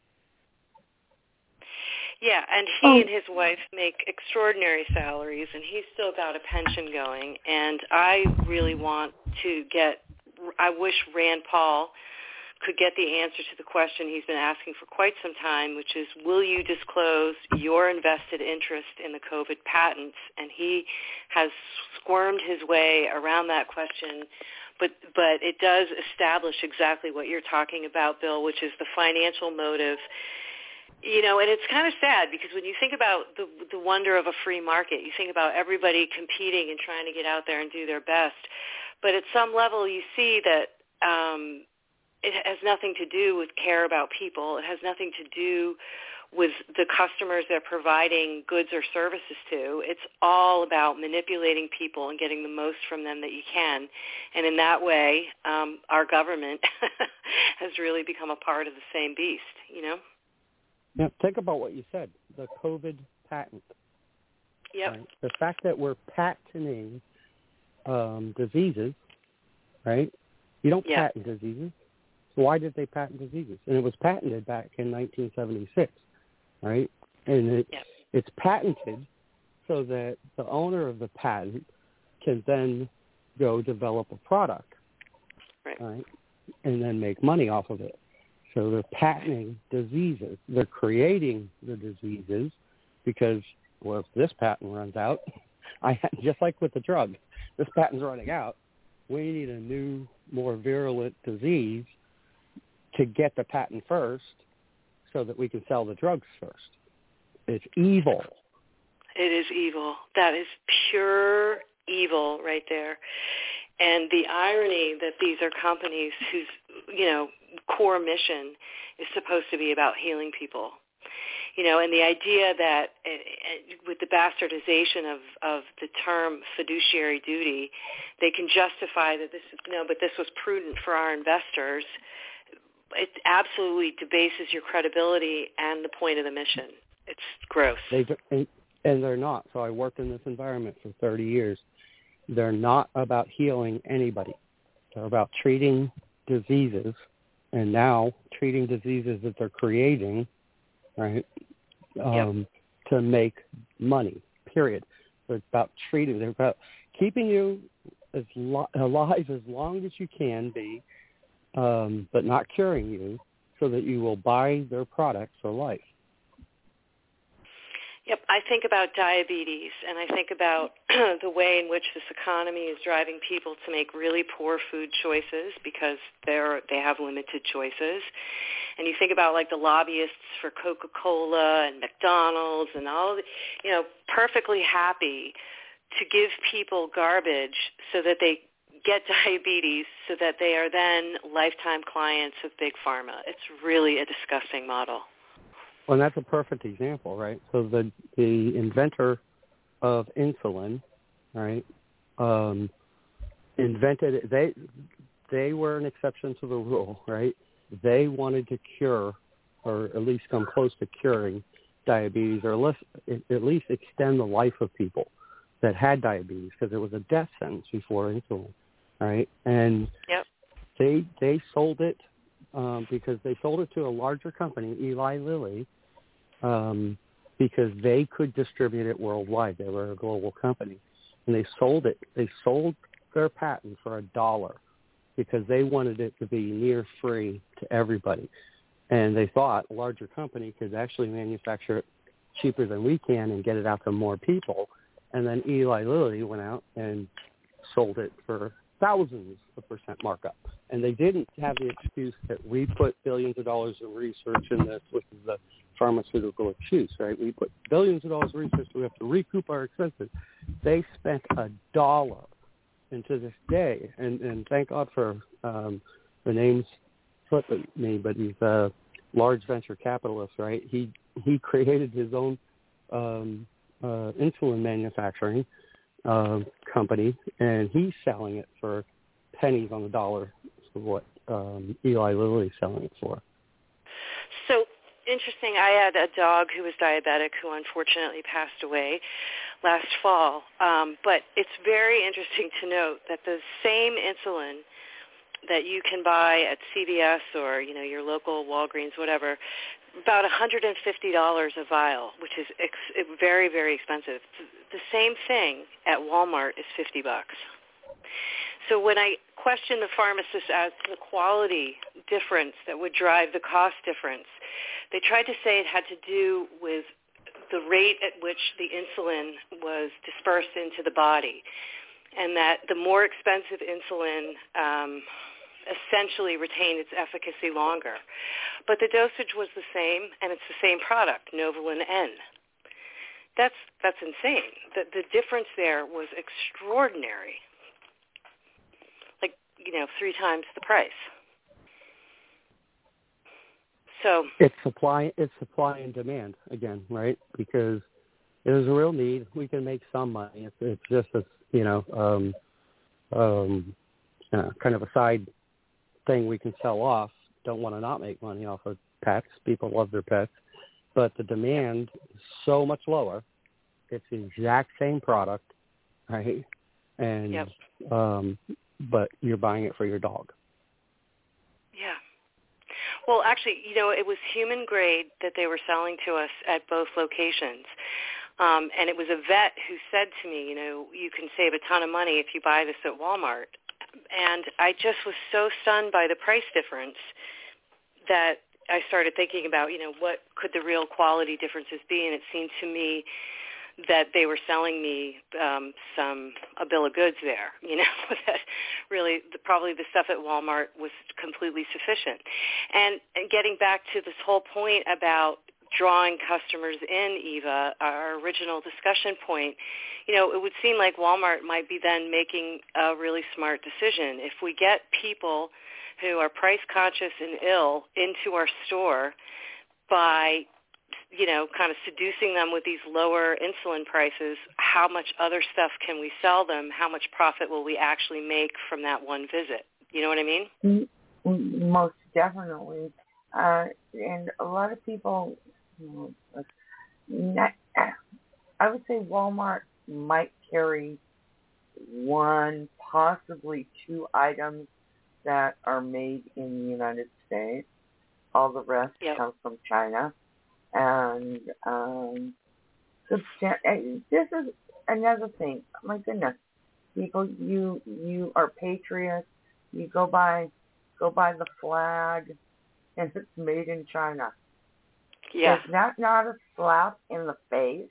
S5: Yeah, and he oh. and his wife make extraordinary salaries, and he's still got a pension going. And I really want to get, I wish Rand Paul could get the answer to the question he's been asking for quite some time, which is, will you disclose your invested interest in the COVID patents? And he has squirmed his way around that question, but but it does establish exactly what you're talking about, Bill, which is the financial motive. You know, and it's kind of sad because when you think about the the wonder of a free market, you think about everybody competing and trying to get out there and do their best. But at some level, you see that um, it has nothing to do with care about people. It has nothing to do with the customers they're providing goods or services to. It's all about manipulating people and getting the most from them that you can. And in that way, um, our government has really become a part of the same beast, you know?
S1: Now, think about what you said, the COVID patent.
S5: Yep.
S1: Right? The fact that we're patenting um, diseases, right? You don't
S5: yep.
S1: patent diseases. So why did they patent diseases? And it was patented back in nineteen seventy-six, right? And it,
S5: yep.
S1: it's patented so that the owner of the patent can then go develop a product,
S5: right?
S1: right? And then make money off of it. So they're patenting diseases. They're creating the diseases because, well, if this patent runs out, I just like with the drug, this patent's running out. We need a new, more virulent disease to get the patent first so that we can sell the drugs first. It's evil.
S5: It is evil. That is pure evil right there. And the irony that these are companies whose, you know, core mission is supposed to be about healing people. You know, and the idea that uh, with the bastardization of, of the term fiduciary duty, they can justify that this is, no, but this was prudent for our investors. It absolutely debases your credibility and the point of the mission. It's gross.
S1: They and, and they're not. So I worked in this environment for thirty years. They're not about healing anybody. They're about treating diseases, and now treating diseases that they're creating, right, um, yep. to make money, period. They're about treating, they're about keeping you as lo- alive as long as you can be, um, but not curing you so that you will buy their products for life.
S5: Yep, I think about diabetes, and I think about the way in which this economy is driving people to make really poor food choices because they're they have limited choices. And you think about like the lobbyists for Coca-Cola and McDonald's and all, the, you know, perfectly happy to give people garbage so that they get diabetes, so that they are then lifetime clients of Big Pharma. It's really a disgusting model.
S1: Well, and that's a perfect example, right? So the the inventor of insulin, right, um, invented it. They they were an exception to the rule, right? They wanted to cure, or at least come close to curing diabetes, or at least, at least extend the life of people that had diabetes, because it was a death sentence before insulin, right? And
S5: yep.
S1: they they sold it um, because they sold it to a larger company, Eli Lilly. Um, because they could distribute it worldwide. They were a global company. And they sold it. They sold their patent for a dollar because they wanted it to be near free to everybody. And they thought a larger company could actually manufacture it cheaper than we can and get it out to more people. And then Eli Lilly went out and sold it for thousands of percent markup. And they didn't have the excuse that we put billions of dollars of research in this, which is the pharmaceutical excuse, right? We put billions of dollars of research, so we have to recoup our expenses. They spent a dollar, and to this day, and, and thank God for um, the names slipping me, but he's a large venture capitalist, right? He he created his own um, uh, insulin manufacturing uh, company, and he's selling it for pennies on the dollar of what um, Eli Lilly is selling it for.
S5: So interesting. I had a dog who was diabetic who unfortunately passed away last fall. Um, but it's very interesting to note that the same insulin that you can buy at C V S or, you know, your local Walgreens, whatever, about one hundred fifty dollars a vial, which is ex- very, very expensive. The same thing at Walmart is fifty bucks. So when I questioned the pharmacist as to the quality difference that would drive the cost difference, they tried to say it had to do with the rate at which the insulin was dispersed into the body, and that the more expensive insulin um, essentially retained its efficacy longer. But the dosage was the same, and it's the same product, Novolin N. That's that's insane. The, the difference there was extraordinary, like, you know, three times the price. So
S1: it's supply, it's supply and demand again, right? Because there's a real need. We can make some money. It's, it's just a, you know, um, um, uh, kind of a side thing we can sell off. Don't want to not make money off of pets. People love their pets, but the demand is so much lower. It's the exact same product, right? And
S5: yep.
S1: um, but you're buying it for your dog.
S5: Yeah. Well, actually, you know, it was human grade that they were selling to us at both locations. Um, and it was a vet who said to me, you know, you can save a ton of money if you buy this at Walmart. And I just was so stunned by the price difference that I started thinking about, you know, what could the real quality differences be? And it seemed to me that they were selling me um, some a bill of goods there, you know, that really the, probably the stuff at Walmart was completely sufficient. And, and getting back to this whole point about drawing customers in, Eva, our original discussion point, you know, it would seem like Walmart might be then making a really smart decision. If we get people who are price conscious and ill into our store by, you know, kind of seducing them with these lower insulin prices, how much other stuff can we sell them? How much profit will we actually make from that one visit? You know what I mean?
S4: Most definitely. Uh, and a lot of people, you know, not, I would say Walmart might carry one, possibly two items that are made in the United States. All the rest
S5: yep.
S4: comes from China. And um, substan- this is another thing. My goodness, people, you you are patriots. You go by go by the flag, and it's made in China.
S5: Yeah.
S4: Is that not a slap in the face?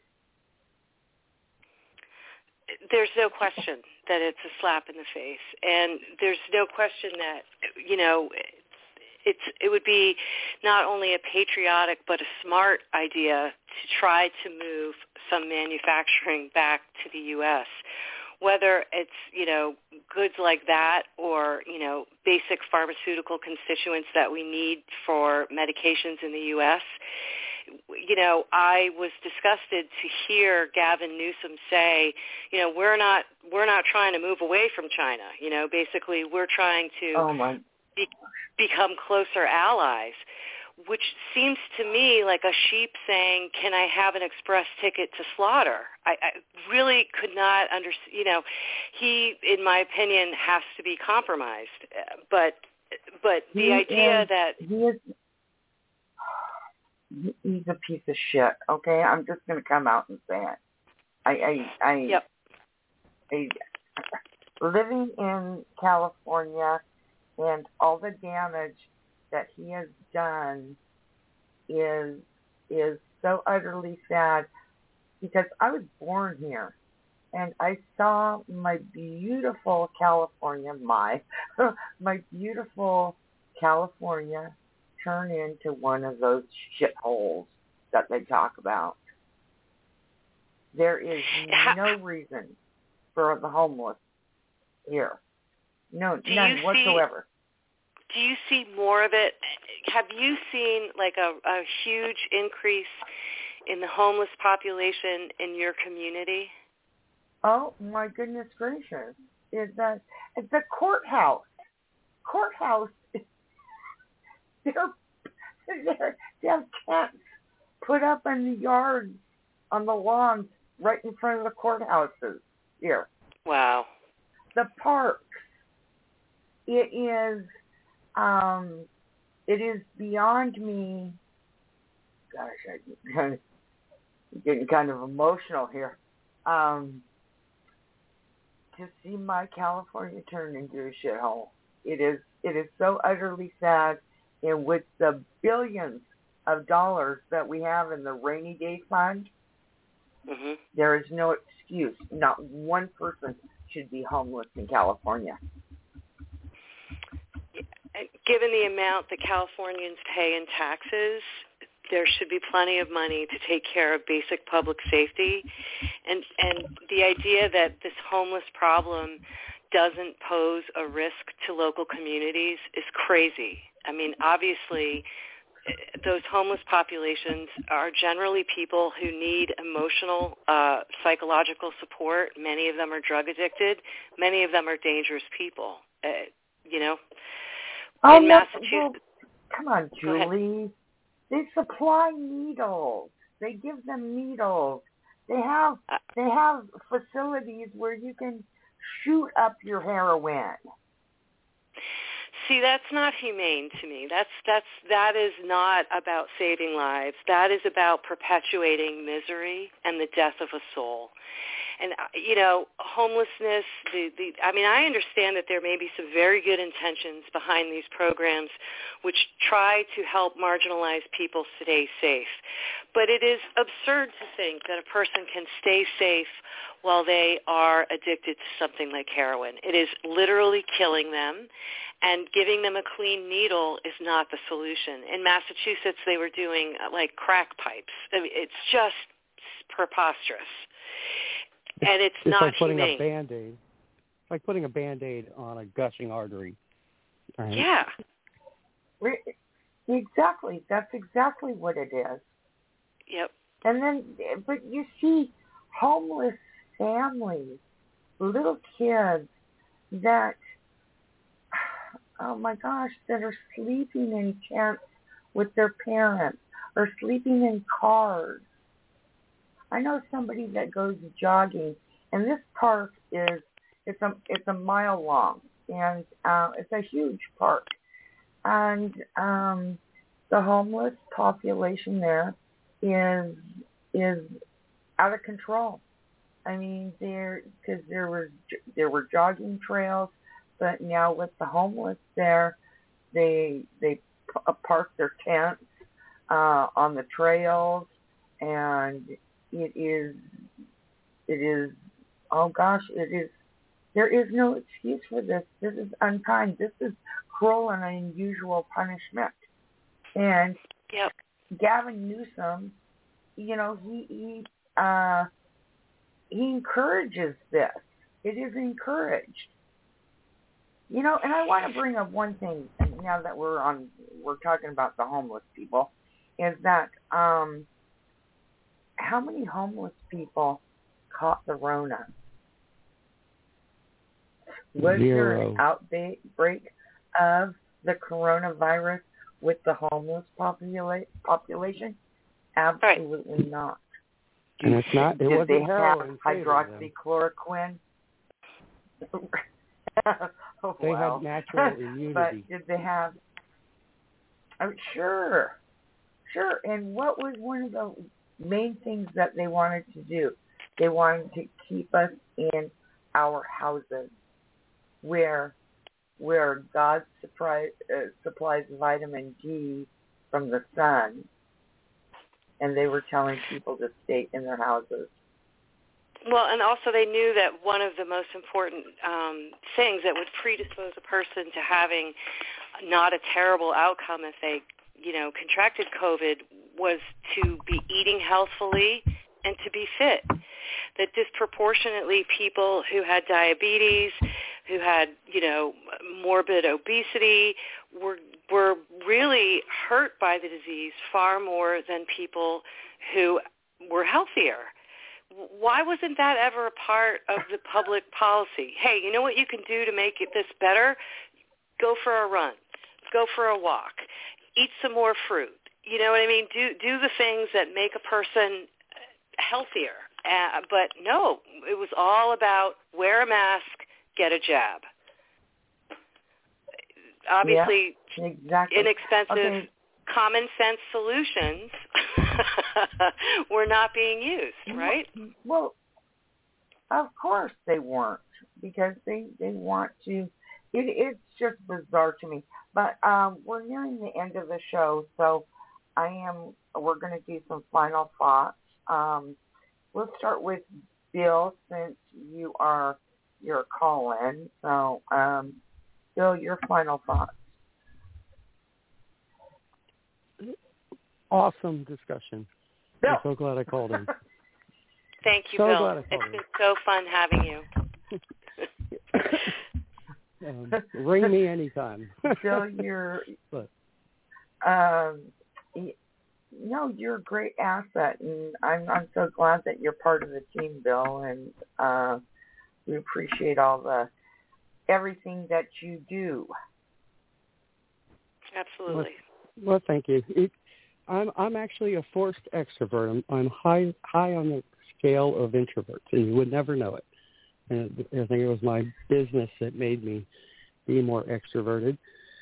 S5: There's no question that it's a slap in the face, and there's no question that, you know, it's it would be not only a patriotic but a smart idea to try to move some manufacturing back to the U S, whether it's, you know, goods like that or, you know, basic pharmaceutical constituents that we need for medications in the U S. You know, I was disgusted to hear Gavin Newsom say, you know, we're not we're not trying to move away from China. You know, basically we're trying to
S4: oh my.
S5: be, become closer allies, which seems to me like a sheep saying, can I have an express ticket to slaughter? I, I really could not understand. You know, he, in my opinion, has to be compromised. But but the
S4: he
S5: idea
S4: is,
S5: that...
S4: He is, he's a piece of shit, okay? I'm just going to come out and say it. I, I, I,
S5: yep.
S4: I, living in California and all the damage that he has done is is so utterly sad, because I was born here and I saw my beautiful California, my my beautiful California turn into one of those shitholes that they talk about. There is no reason for the homeless here. No,
S5: do
S4: none
S5: you
S4: whatsoever.
S5: See, do you see more of it? Have you seen like a, a huge increase in the homeless population in your community?
S4: Oh my goodness gracious! Is that it's the courthouse? Courthouse. They're, they're, they have tents put up in the yards, on the lawns, right in front of the courthouses here.
S5: Wow.
S4: The parks. It is, um, it is beyond me. Gosh, I'm getting kind of emotional here. Um, to see my California turn into a shithole. It is, it is so utterly sad. And with the billions of dollars that we have in the rainy day fund,
S5: mm-hmm.
S4: there is no excuse. Not one person should be homeless in California.
S5: Given the amount that Californians pay in taxes, there should be plenty of money to take care of basic public safety. And and the idea that this homeless problem doesn't pose a risk to local communities is crazy. I mean, obviously, those homeless populations are generally people who need emotional, uh, psychological support. Many of them are drug addicted. Many of them are dangerous people, uh, you know.
S4: Oh,
S5: in
S4: no,
S5: Massachusetts.
S4: well, come on, Julie. They supply needles. They give them needles. They have they have facilities where you can shoot up your heroin.
S5: See, that's not humane to me. That's that's that is not about saving lives. That is about perpetuating misery and the death of a soul. And, you know, homelessness, the, the, I mean, I understand that there may be some very good intentions behind these programs which try to help marginalized people stay safe. But it is absurd to think that a person can stay safe while they are addicted to something like heroin. It is literally killing them, and giving them a clean needle is not the solution. In Massachusetts, they were doing, uh, like, crack pipes. I mean, it's just preposterous. And it's,
S1: it's
S5: not
S1: like putting
S5: humane.
S1: a Band-Aid. It's like putting a Band-Aid on a gushing artery. Right?
S5: Yeah.
S4: Exactly. That's exactly what it is.
S5: Yep.
S4: And then, but you see homeless families, little kids that, oh my gosh, that are sleeping in tents with their parents or sleeping in cars. I know somebody that goes jogging, and this park is it's a it's a mile long, and uh, it's a huge park, and um, the homeless population there is is out of control. I mean, there because there was there were jogging trails, but now with the homeless there, they they park their tents uh, on the trails, and It is, it is, oh gosh, it is, there is no excuse for this. This is unkind. This is cruel and unusual punishment. And
S5: yep.
S4: Gavin Newsom, you know, he, he, uh, he encourages this. It is encouraged. You know, and I want to bring up one thing now that we're on, we're talking about the homeless people, is that, um, how many homeless people caught the Rona? Was
S1: Zero.
S4: there an outbreak of the coronavirus with the homeless popula- population? Absolutely
S5: right.
S4: not.
S1: And it's not. It
S4: Did
S1: wasn't
S4: they have
S1: heroin
S4: hydroxychloroquine? oh,
S1: they
S4: wow.
S1: had natural immunity.
S4: But did they have? Oh, sure, sure. And what was one of the main things that they wanted to do? They wanted to keep us in our houses where where God supply, uh, supplies vitamin D from the sun, and they were telling people to stay in their houses.
S5: Well, and also they knew that one of the most important um, things that would predispose a person to having not a terrible outcome if they, you know, contracted COVID was to be eating healthfully and to be fit. That disproportionately people who had diabetes, who had, you know, morbid obesity, were were really hurt by the disease far more than people who were healthier. Why wasn't that ever a part of the public policy? Hey, you know what you can do to make it this better? Go for a run. Go for a walk. Eat some more fruit. You know what I mean? Do do the things that make a person healthier. Uh, but no, it was all about wear a mask, get a jab. Obviously,
S4: yeah, exactly.
S5: inexpensive,
S4: okay.
S5: common sense solutions were not being used, right?
S4: Well, of course they weren't, because they, they want to. It, it's just bizarre to me. But um, we're nearing the end of the show, so I am. We're going to do some final thoughts. Um, we'll start with Bill, since you are your call-in. So, um, Bill, your final thoughts.
S1: Awesome discussion.
S4: Bill.
S1: I'm so glad I called in.
S5: Thank you,
S1: so
S5: Bill.
S1: Glad I
S5: it's
S1: called
S5: been
S1: in.
S5: so fun having you.
S1: um, ring me anytime.
S4: Bill, you're,
S1: but.
S4: um, no, you're a great asset, and I'm I'm so glad that you're part of the team, Bill, and uh, we appreciate all the everything that you do.
S5: Absolutely.
S1: Well, well thank you. It, I'm I'm actually a forced extrovert. I'm I'm high high on the scale of introverts, and you would never know it. And I think it was my business that made me be more extroverted.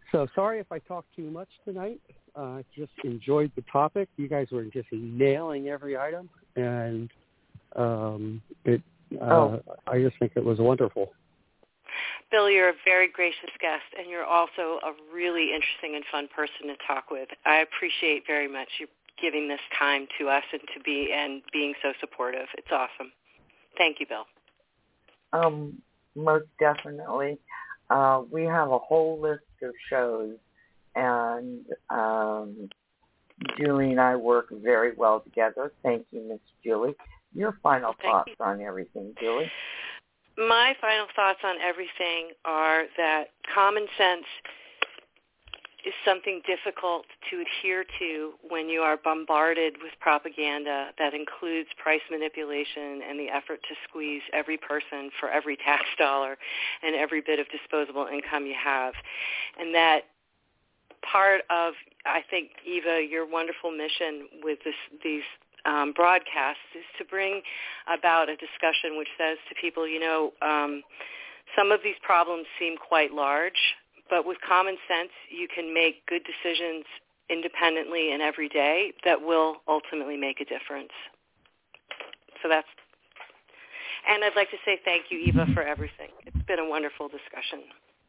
S1: So sorry if I talked too much tonight. I uh, just enjoyed the topic. You guys were just nailing every item, and um, it. Uh, oh. I just think it was wonderful.
S5: Bill, you're a very gracious guest, and you're also a really interesting and fun person to talk with. I appreciate very much you giving this time to us and to be and being so supportive. It's awesome. Thank you, Bill.
S4: Um, most definitely. Uh, we have a whole list of shows, and um, Julie and I work very well together. Thank you, Miss Julie. Your final
S5: Thank
S4: thoughts
S5: you.
S4: on everything, Julie?
S5: My final thoughts on everything are that common sense is something difficult to adhere to when you are bombarded with propaganda that includes price manipulation and the effort to squeeze every person for every tax dollar and every bit of disposable income you have. And that part of, I think, Eva, your wonderful mission with this, these um, broadcasts is to bring about a discussion which says to people, you know, um, some of these problems seem quite large, but with common sense, you can make good decisions independently and every day that will ultimately make a difference. So that's, and I'd like to say thank you, Eva, for everything. It's been a wonderful discussion.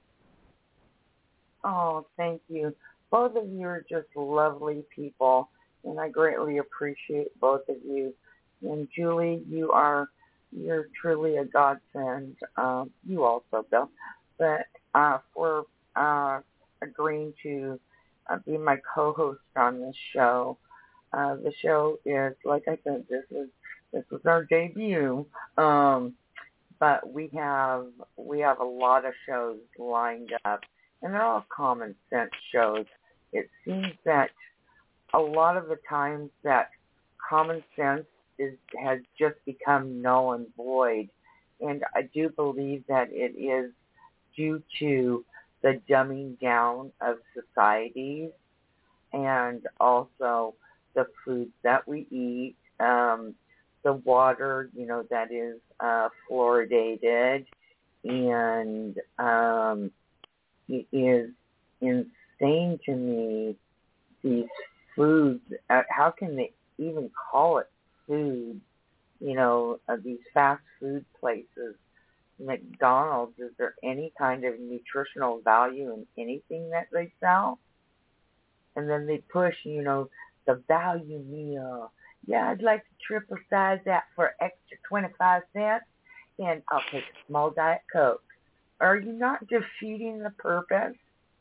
S4: Oh, thank you. Both of you are just lovely people, and I greatly appreciate both of you. And Julie, you are, you're truly a godsend. Um, you also, Bill. But uh, for uh, agreeing to uh, be my co-host on this show. Uh, the show is, like I said, this is this was our debut, um, but we have we have a lot of shows lined up, and they're all common sense shows. It seems that a lot of the times that common sense is has just become null and void, and I do believe that it is due to the dumbing down of societies and also the foods that we eat, um, the water, you know, that is uh, fluoridated, and um, it is insane to me, these foods, uh, how can they even call it food, you know, uh, these fast food places. McDonald's, is there any kind of nutritional value in anything that they sell? And then they push, you know, the value meal. Yeah, I'd like to triple size that for extra twenty-five cents, and I'll take a small Diet Coke. Are you not defeating the purpose?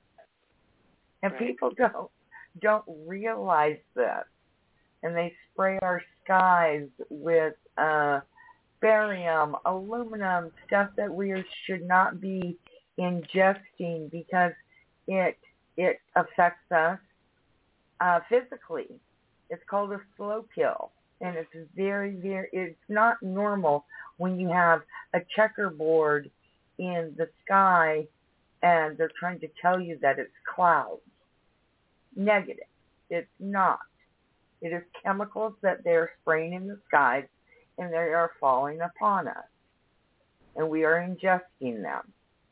S4: And
S5: right.
S4: people don't don't realize this. And they spray our skies with uh barium, aluminum, stuff that we should not be ingesting because it it affects us uh, physically. It's called a slow kill, and it's very, very. It's not normal when you have a checkerboard in the sky, and they're trying to tell you that it's clouds. Negative. It's not. It is chemicals that they're spraying in the skies, and they are falling upon us, and we are ingesting them.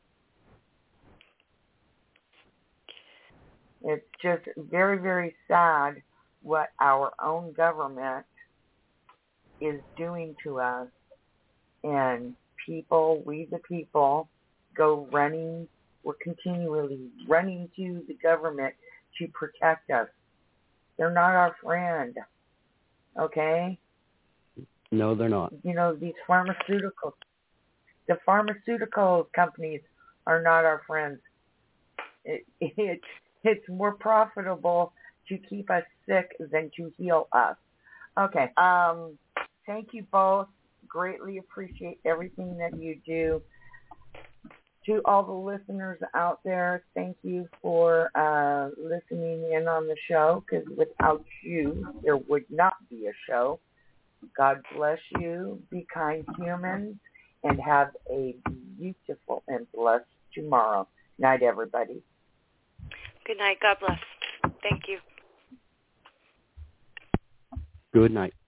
S4: It's just very, very sad what our own government is doing to us, and people, we the people, go running, we're continually running to the government to protect us. They're not our friend, okay?
S1: No, they're not.
S4: You know, these pharmaceuticals, the pharmaceutical companies are not our friends. It, it, it's more profitable to keep us sick than to heal us. Okay. Um, thank you both. Greatly appreciate everything that you do. To all the listeners out there, thank you for uh, listening in on the show, because without you, there would not be a show. God bless you. Be kind humans, and have a beautiful and blessed tomorrow. Night, everybody.
S5: Good night. God bless. Thank you.
S1: Good night.